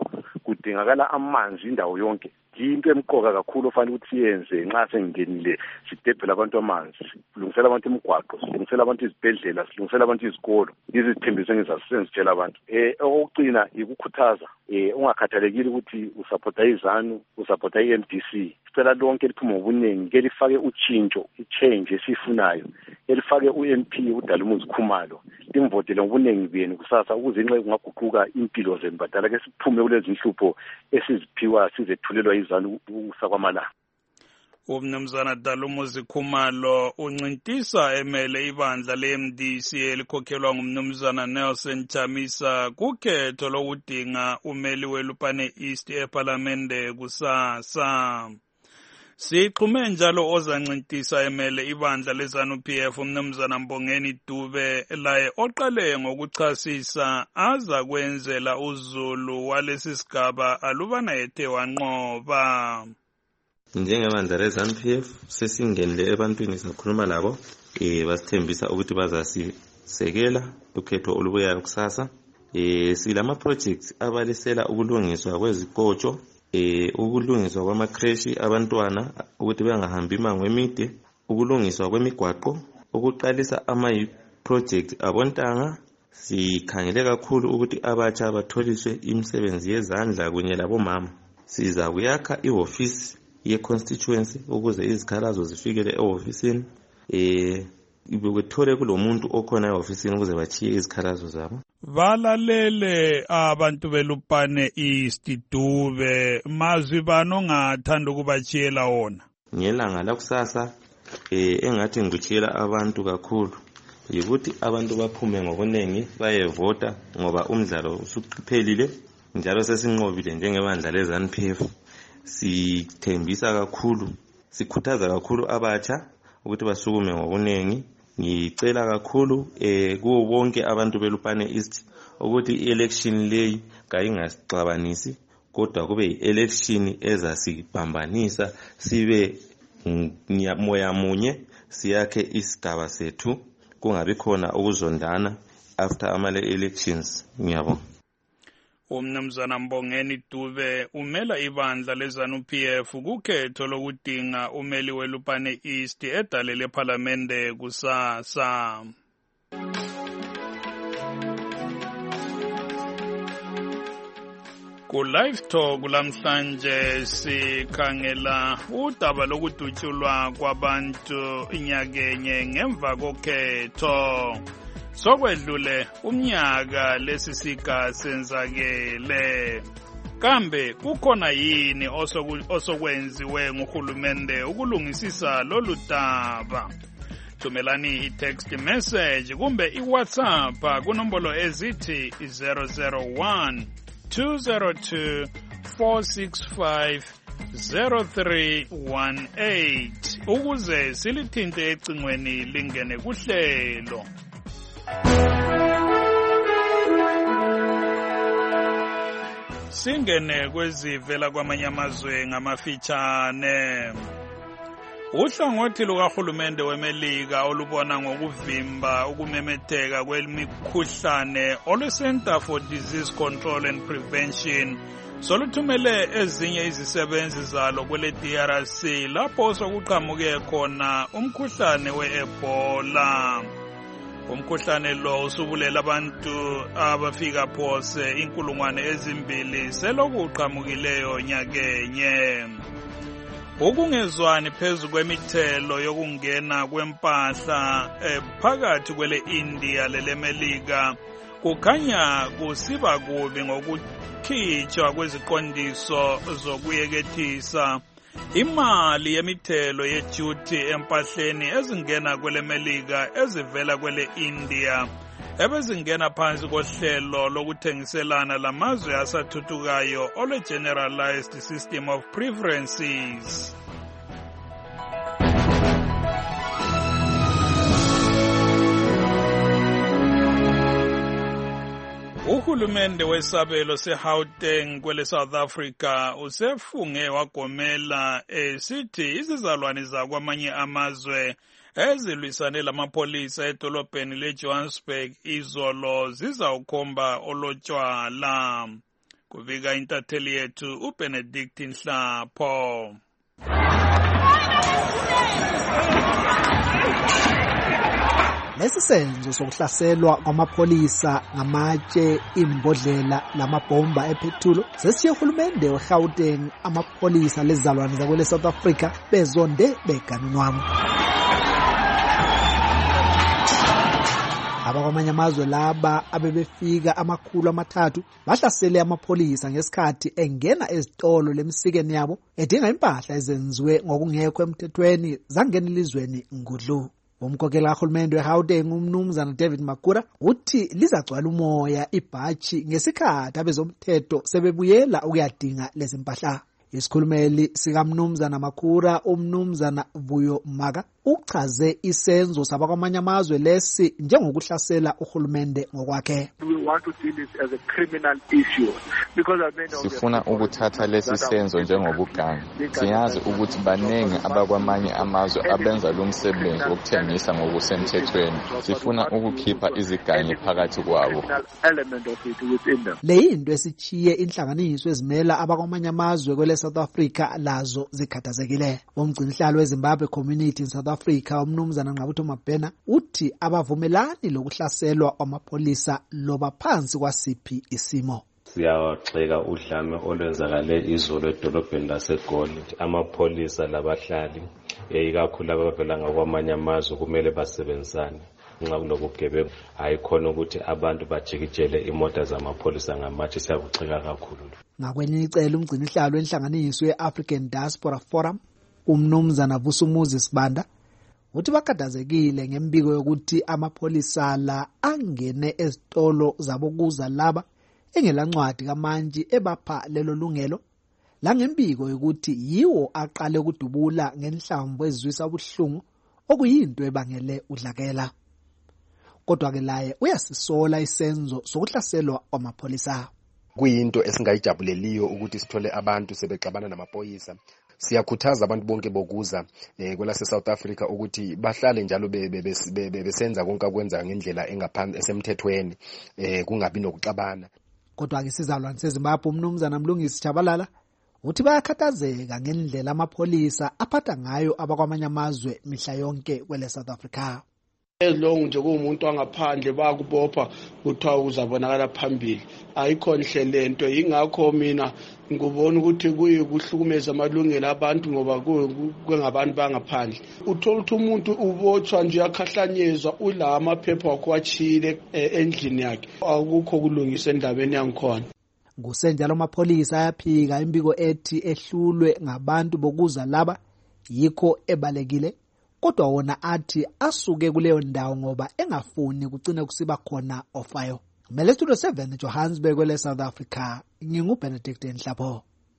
kudingakala amanzi indawo yonke. Into emqoka kakhulu ofanele ukuthi siyenze nxa sengingenile sidebhela abantu amanzi, silungisela abantu imigwaqo, silungisela abantu izibhedlela, silungisela abantu izikolo. Izithembiso engizasenzitshela abantu. Okucina ikukhuthaza ungakhathalekile ukuthi usupporta izanu, usupporta iMDC. Sicela lonke liphuma ngobunengi ke lifake utshintsho, ichange esifunayo. Elifake uMP uDalumuzi Khumalo. Limvotele ngobunengi benu kusasa ukuze inxa kungaguquka impilo zenu badala ke siphume kulezi inhlupho esiziphiwa sizethulelwa izanu usakwamala. Umnumzana Dalumuzi Khumalo uncintisa emele ibandla leMDC elikhokhelwa ngumnumzana Nelson Chamisa kukhetho lokudinga umeli weLupane East eParliamente kusasa. Sixhume njalo ozancintisa emele ibandla leZANU-PF umnumzana Mbongeni Dube laye oqale ngokuchasisa aza kwenzela uZulu walesi sigaba alubana yethe wanqoba. Njengebandla leZANU-PF sesingenile ebantwini sakhuluma labo basithembisa ukuthi bazasisekela ukhetho olubuyayo kusasa. Silama projects abalisela ukulungiswa kwezikotsho, ukulungiswa kwamakreshi abantwana ukuthi bengahambi imango emide, ukulungiswa kwemigwaqo, ukuqalisa ama-project abontanga. Sikhangele kakhulu ukuthi abatsha batholiswe imisebenzi yezandla kunye labomama. Siza kuyakha ihofisi ye-constituency ukuze izikhalazo zifikele ehofisini. Bekuthole kulomuntu okhona ehofisini ukuze bachiye izikhalazo zabo. Balalele abantu beLupane East Dube, mazwi bano ngathanda ukubachiyela wona. Ngelanga lakusasa engathi ngikuchiyela abantu kakhulu yikuthi abantu baphume ngobunengi bayevota ngoba umdlalo usuphelile njalo sesinqobile njengebandla leZANU-PF. Sithembisa kakhulu, sikhuthaza kakhulu abatsha ukuthi basukume ngobunengi. Ngicela kakhulu kuwo bonke abantu beLupane East ukuthi i-election leyi kayingasixabanisi kodwa kube i-election ezasibambanisa sibe moya munye siyakhe isigaba sethu kungabi khona ukuzondana after ama-elections. Ngiyabonga. Umnumzana Mbongeni Dube umela ibandla leZANU-PF kukhetho lokudinga umeli weLupane East edalele eParliamente kusasa. Ku-Live Talk lamhlanje sikhangela udaba lokudutshulwa kwabantu inyakenye ngemva kokhetho. Sokwedlule umnyaka lesisiga senzakele. Kambe kukhona yini osokwenziwe nguhulumende ukulungisisa lolu daba? Thumelani i-text message kumbe i-WhatsApp kunombolo ezithi 001 202 465 0318 ukuze silithinte ecingweni lingene kuhlelo. Singene kwezivela kwamanye amazwe ngamafitshane. Uhlangothi lukahulumende weMelika olubona ngokuvimba ukumemetheka kwemikhuhlane olwe-Center for Disease Control and Prevention soluthumele ezinye izisebenzi zalo kwele DRC lapho sokuqhamuke khona umkhuhlane we-Ebola. Umkhuhlane lo usubulela abantu abafika phose 2,000 selokuqhamukileyo nyakenye. Ukungezwani phezu kwemithelo yokungena kwempahla phakathi kwele India leleMelika kukhanya kusiba kubi ngokukhitshwa kweziqondiso zokuyekethisa imali yemithelo yeduty empahleni ezingena kwele Melika ezivela kwele India ebezingena phansi kohlelo lokuthengiselana lamazwe asathuthukayo ole Generalized System of Preferences. Uhulumende wesabelo seGauteng kwele South Africa usefunge wagomela sithi izizalwane zakwamanye amazwe ezilwisane lamapholisa edolobheni leJohannesburg izolo zizawukhomba olotshwala. kubika intatheli yethu uBenedict Nhlapho. Lesi senzo sokuhlaselwa kwamapholisa ngamatshe, imbodlela lamabhomba ephethulu sesiye uhulumende weGauteng amapholisa lezizalwane zakwele South Africa bezonde beganunwamu. Abakwamanye amazwe laba abebefika 300 bahlasele amapholisa ngesikhathi engena ezitolo lemsikeni yabo edinga impahla ezenziwe ngokungekho emthethweni zangena elizweni ngudlu. Umkhokheli kahulumende weGauteng umnumzana David Makhura uthi lizacwala umoya ibhachi ngesikhathi abezomthetho sebebuyela ukuyadinga lezi mpahla. Isikhulumeli sikamnumzana Makhura umnumzana Vuyo Maka uchaze isenzo sabakwamanye amazwe lesi njengokuhlasela uhulumende ngokwakhe. Sifuna ukuthatha lesi senzo njengobugangi. Siyazi ukuthi baningi abakwamanye amazwe abenza lo msebenzi wokuthengisa ngokusemthethweni. Sifuna ukukhipha izigangi phakathi kwabo. Le yinto esichiye inhlanganiso ezimela abakwamanye amazwe kwele South Africa lazo zikhathazekile. Umgcinihlalo weZimbabwe Community in South Africa umnumzana Nqabutho Mabhena uthi abavumelani lokuhlaselwa kwamapholisa loba phansi kwasiphi isimo. Siyawaxeka udlame olwenzakale izolo edolobheni laseGoli. Amapholisa labahlali ikakhulu abavela ngakwamanye amazwe kumele basebenzisane nxa kunobugebengu. Ayikhona ukuthi abantu bajikijele imota zamapholisa ngamatshe. Siyakuxeka kakhulu. Ngakwenye icele umgcinihlalo wenhlanganiso ye-African Diaspora Forum umnumzana Vusumuzi Sibanda uthi bakhathazekile ngembiko yokuthi amapholisa la angene ezitolo zabokuza laba engelancwadi kamanje ebapha lelo lungelo, la ngembiko yokuthi yiwo aqale ukudubula ngenhlamvu ezizwisa ubuhlungu okuyinto ebangele udlakela. Kodwa ke laye uyasisola isenzo sokuhlaselwa kwamapholisa. Kuyinto esingayijabuleliyo ukuthi sithole abantu sebexabana namaphoyisa. Siyakhuthaza abantu bonke bokuza kwelase South Africa ukuthi bahlale njalo besenza konke akwenza ngendlela engaphansi esemthethweni, kungabi nokuxabana. Kodwa ke sizalwane seZimbabwe umnumzana Mlungisi Chabalala uthi bayakhathazeka ngendlela amapholisa aphatha ngayo abakwamanye amazwe mihla yonke kwele South Africa. Long nje kumuntu angaphandle bakubopha kuthiwa uzabonakala phambili. Ayikho nhle lento, ingakho mina ngubona ukuthi kuyikuhlukumeza amalungelo abantu ngoba kungabantu bangaphandle. Uthola ukuthi umuntu ubotshwa nje yakhahlanyezwa ula amaphepha wakho wachile endlini yakhe. Akukho kulungisa endabeni yangikhona. Ngusenjalo amapholisa ayaphika imbiko ethi ehlulwe ngabantu bokuza laba yikho ebalekile. Kodwa wona athi asuke kuleyo ndawo ngoba engafuni kucine kusiba khona ofayo. Mele Studio 7 Johannesburg kwele South Africa. NginguBenedict Nhlapho.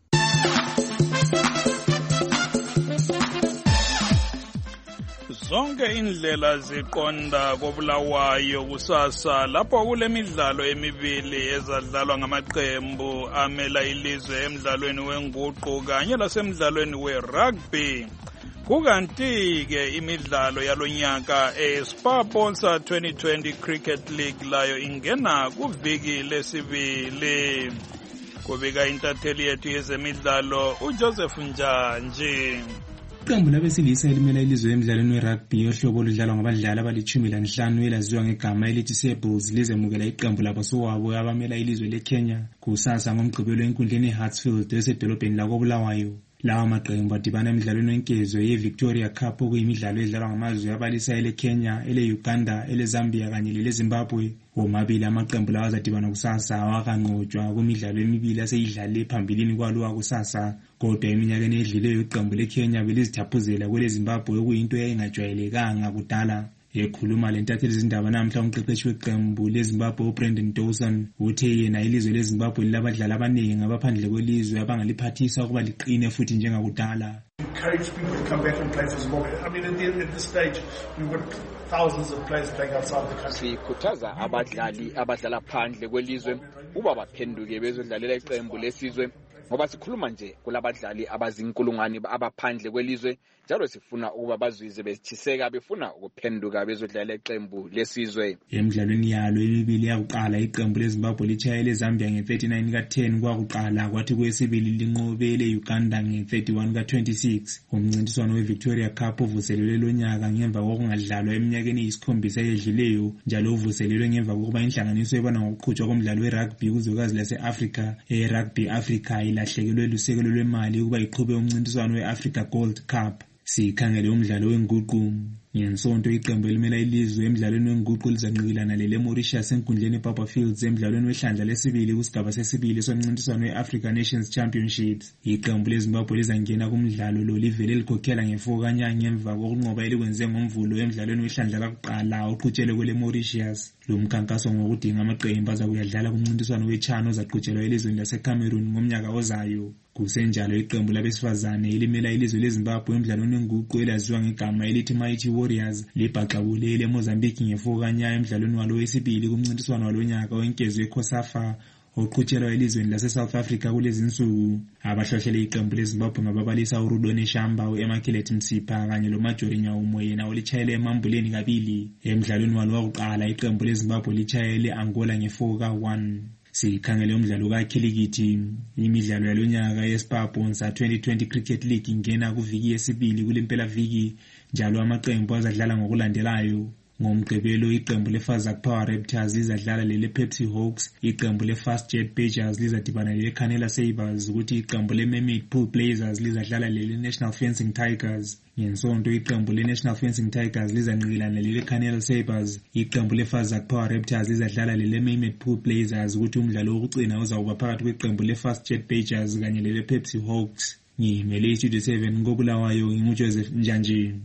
Zonke indlela ziqonda koBulawayo kusasa lapho kulemidlalo emibili ezadlalwa ngamaqembu amela ilizwe emidlalweni wenguqu kanye lasemidlalweni werugby. Kukanti-ke imidlalo yalonyaka eSpar-Ponsa 2020 Cricket League layo ingena kuviki lesibili. Kubika intatheli yethu yezemidlalo uJoseph Njanji. Iqembu labesilisa elimela ilizwe emidlalweni werugby yohlobo oludlalwa ngabadlali abali-15 elaziwa ngegama elithi Sables lizemukela iqembu labasowabo abamela ilizwe leKenya kusasa ngomgqibelo enkundleni eHartsfield esedolobheni lakoBulawayo. Lawa maqembu adibana emidlalweni wenkezo ye-Victoria Cup okuyimidlalo edlalwa ngamazwe abalisa ele-Kenya, ele-Uganda, ele-Zambia kanye lele-Zimbabwe. Womabili amaqembu lawa azadibana kusasa awakanqotshwa kwimidlalo emibili aseyidlale phambilini kwalowa kusasa. Kodwa eminyakeni edluleyo iqembu leKenya belizithaphuzela kwele-Zimbabwe okuyinto eyayingajwayelekanga kudala. Ekhuluma lentatheli izindaba namhla umqeqeshi weqembu leZimbabwe uBrendan Dawson uthe yena ilizwe leZimbabwe lilabadlali abaningi ngabaphandle kwelizwe abangaliphathisa ukuba liqine futhi njengakudala. Encourage people to come back and play for Zimbabwe. I mean, at this stage, we've got thousands of players playing outside the country. Sikhuthaza abadlali abadlala phandle kwelizwe uba baphenduke bezodlalela iqembu lesizwe ngoba sikhuluma nje kulabadlali abazinkulungwane abaphandle kwelizwe njalo sifuna ukuba bazizwe besithiseka befuna ukuphenduka bezodlala iqembu lesizwe. Emidlalweni yalo emibili yakuqala iqembu leZimbabwe litshayele eZambia nge-39 ka-10 kwakuqala kwathi kwesibili linqobele Uganda nge-31 ka-26. Umncintiswano we-Victoria Cup uvuselelwe lonyaka ngemva kokungadlalwa eminyakeni eyisikhombisa eyedluleyo njalo uvuselelwe ngemva kokuba inhlanganiso ebona ngokuqhutshwa komdlalo we-rugby kuzwekazi lase-Africa Rugby Africa ilahlekelwe lusekelo lwemali ukuba iqhube umncintiswano we-Africa Gold Cup. Sikhangele umdlalo wenguqu. Ngensonto iqembu elimela ilizwe emidlalweni wenguqu lizanqikilana leMauritius enkundleni ePapa Fields emidlalweni wehlandla lesibili kusigaba sesibili somncintiswano we-Africa Nations Championships. Iqembu leZimbabwe lizangena kumdlalo lo livele likhokhela nge4 kanyanga ngemva kokunqoba elikwenze ngomvulo emidlalweni wehlandla lakuqala oqhutshelwe kweleMauritius. Lo mkhankaso ngokudinga amaqembu azakuyadlala kumncintiswano weChan ozaqhutshelwa elizweni laseCameroon ngomnyaka ozayo. Kusenjalo iqembu labesifazane elimela ilizwe leZimbabwe emidlalweni wenguqu elaziwa ngegama elithi Mighty Warriors libhaxabulele eMozambique nge4 kanyanga emidlalweni walo wesibili kumncintiswano walonyaka wenkezo eCOSAFA oqhutshelwa elizweni laseSouth Africa kulezinsuku. Abahlohlele iqembu leZimbabwe ngababalisa uRudoni Shamba, uEmakelet Msipha kanye loMajori Nyawumo yena olitshayele emambuleni kabili. Emidlalweni walo wakuqala iqembu leZimbabwe litshayele Angola nge4 ka-1. Sikhangele umdlalo kakhilikithi. Imidlalo yalonyaka yeSpar Bonsa 2020 Cricket League ingena kuviki yesibili kulempela viki njalo amaqembu azadlala ngokulandelayo. Ngomgqibelo iqembu leFazak Power Raptors lizadlala lePepsi Hawks, iqembu leFastjet Badgers lizadibana leCanela Sabres ukuthi iqembu leMermaid Pool Blazers lizadlala leNational Fencing Tigers. Ngensonto iqembu leNational Fencing Tigers lizanqikilana leCanela Sabres, iqembu leFazak Power Raptors lizadlala leMermaid Pool Blazers ukuthi umdlalo wokugcina uzawuba phakathi kweqembu leFastjet Badgers kanye lePepsi Hawks. Ngimele iStudio 7 koBulawayo nginguJoseph Njanje.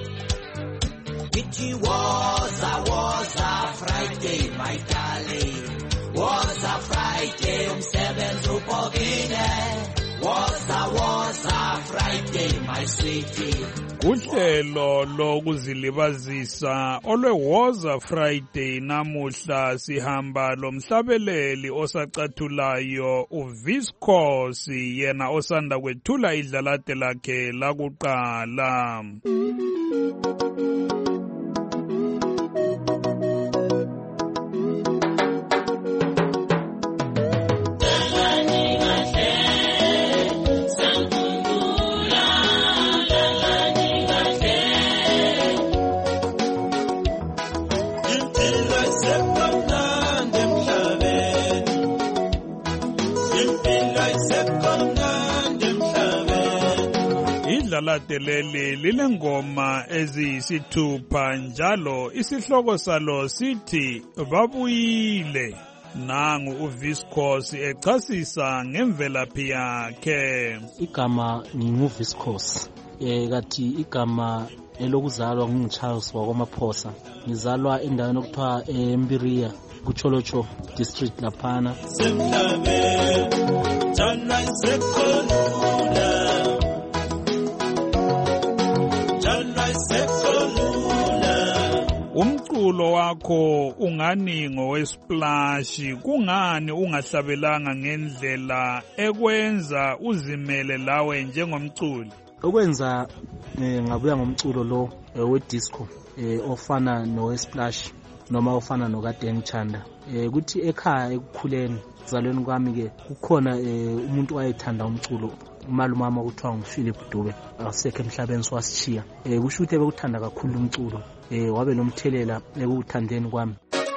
It was a Friday, my darling. Was a Friday, umsebenzi ubhokile. Was a Friday, my sweetie. Kuhlelo lokuzilibazisa olweWoza Friday namuhla sihamba lomhlabeleli osacathulayo uViscosi yena osanda kwethula idlalade lakhe lakuqala. Idlalade leli lilengoma eziyisithupha njalo isihloko salo sithi babuyile. Nangu uViscosi echasisa ngemvelaphi yakhe. Igama nginguViscosi. Kathi igama elokuzalwa nginguCharles wakwamaphosa. Ngizalwa endaweni okuthiwa eMbiria kuCholocho district laphana. Umculo wakho ungani ngowesplash, kungani ungahlabelanga ngendlela ekwenza uzimele lawe njengomculi? Okwenza ngabuya ngomculo lo wedisco ofana nowesplash noma ofana nokaDan Chanda. Kuthi ekhaya ekukhuleni kuzalweni kwami ke kukhona umuntu wayethanda umculo, umalumama kuthiwa nguPhilip Dube, asekho emhlabeni swasishiya. Kusho ukuthi bekuthanda kakhulu umculo, wabe nomthelela ekuthandeni kwami.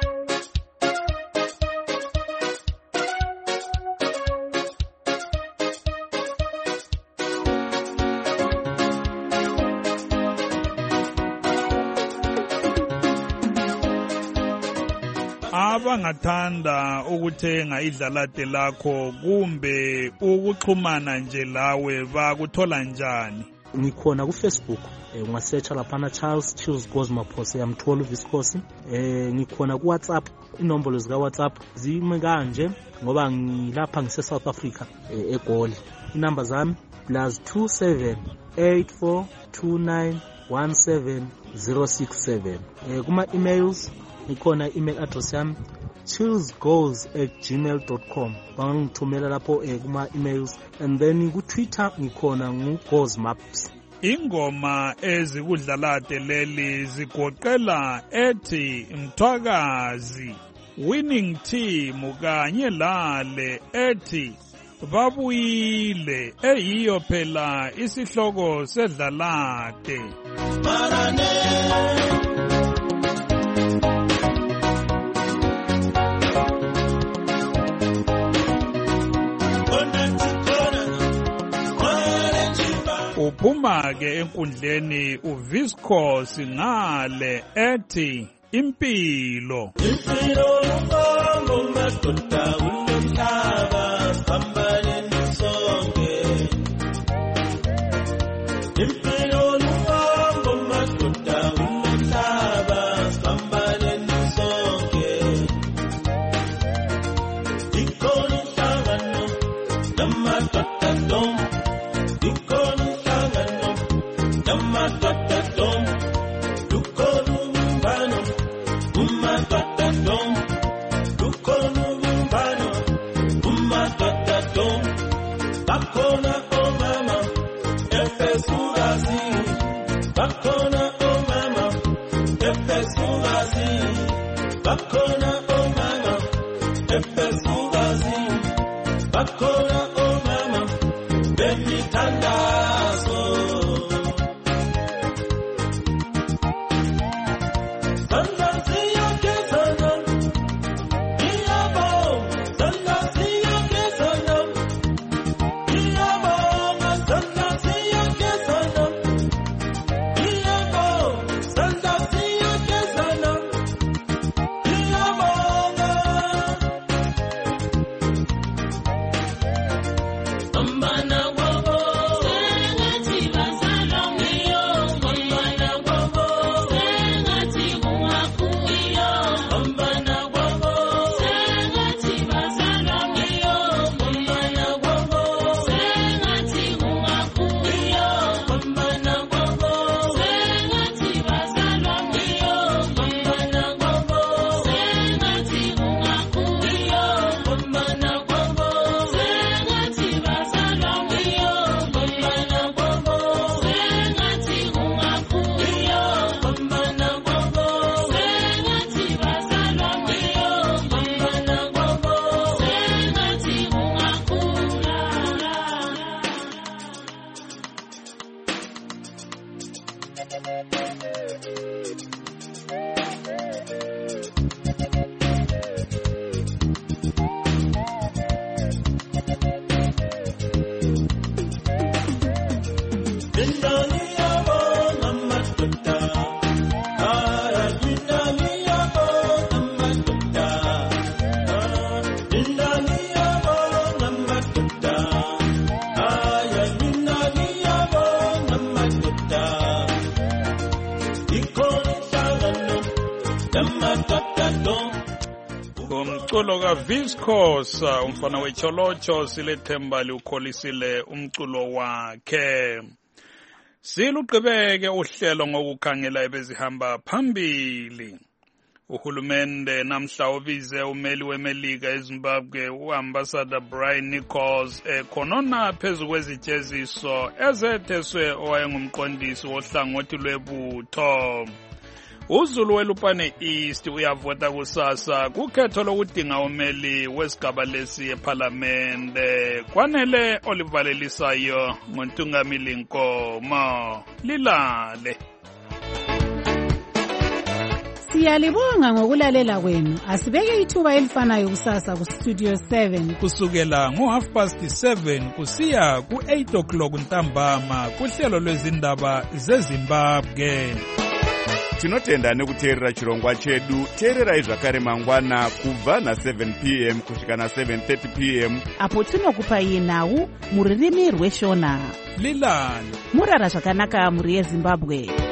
Abangathanda ukuthenga idlalade lakho kumbe ukuxhumana nje lawe bakuthola njani? Ngikhona kuFacebook, ungasearcha laphana Charles Chills Gosmaphosa yamthola uViscosi. Ngikhona kuWhatsApp, inombolo zika WhatsApp zime kanje ngoba ngilapha ngise-South Africa eGoli. Inamba zami +27 8429 17067. Kuma emails ngikhona email address yami chillsgoals@gmail.com. bangangithumela lapho kuma-emails, and then ku-Twitter ngikhona ngu-Goals Maps. Ingoma ezikudlalade leli zigoqela ethi Mthwakazi, Winning Team kanye lale ethi Babuyile, eyiyo phela isihloko sedlalade. Uphuma ke enkundleni uViscos ngale ethi Impilo. Impilo madoda umhlaba sambaleni sonke. Impilo madoda umhlaba sambaleni sonke. Ikoni hlangano namadoda dom. Ikoni hlangano namadoda dom. Ukoni umbano umadoda dom. Ukoni umbano umadoda dom. Bakona omama efesugazi. Bakona omama efesugazi. Bakona omama efesugazi. Bakona omama bemthandazo. Umculo kaViscos, umfana wecholocho, silethemba liukholisile umculo wakhe. Siluqhubeke uhlelo ngokukhangela ebezihamba phambili. Uhulumende namhla ubize umeli weMelika eZimbabwe uAmbassador Brian Nichols ekhonona phezu kwezijeziso ezetheswe owayengumqondisi wohlangothi lwebutho. uZulu weLupane East uyavota kusasa kukhetho lokudinga umeli wesigaba lesi eParliamente. Kwanele olivalelisayo ngoNtungamili Nkomo. Lilale. Siyalibonga ngokulalela kwenu. Asibeke ithuba elifanayo kusasa ku Studio 7 kusukela ngo7:30 kusiya ku8 ntambama kuhlelo lwezindaba zeZimbabwe. Tinotenda nekuteerera chirongwa chedu. Teererai zvakare mangwana kubva na7 p.m. kusvika na7:30 p.m. apo tinokupai nhau muririmi rweshona. Lilani. Murara zvakanaka muri yeZimbabwe.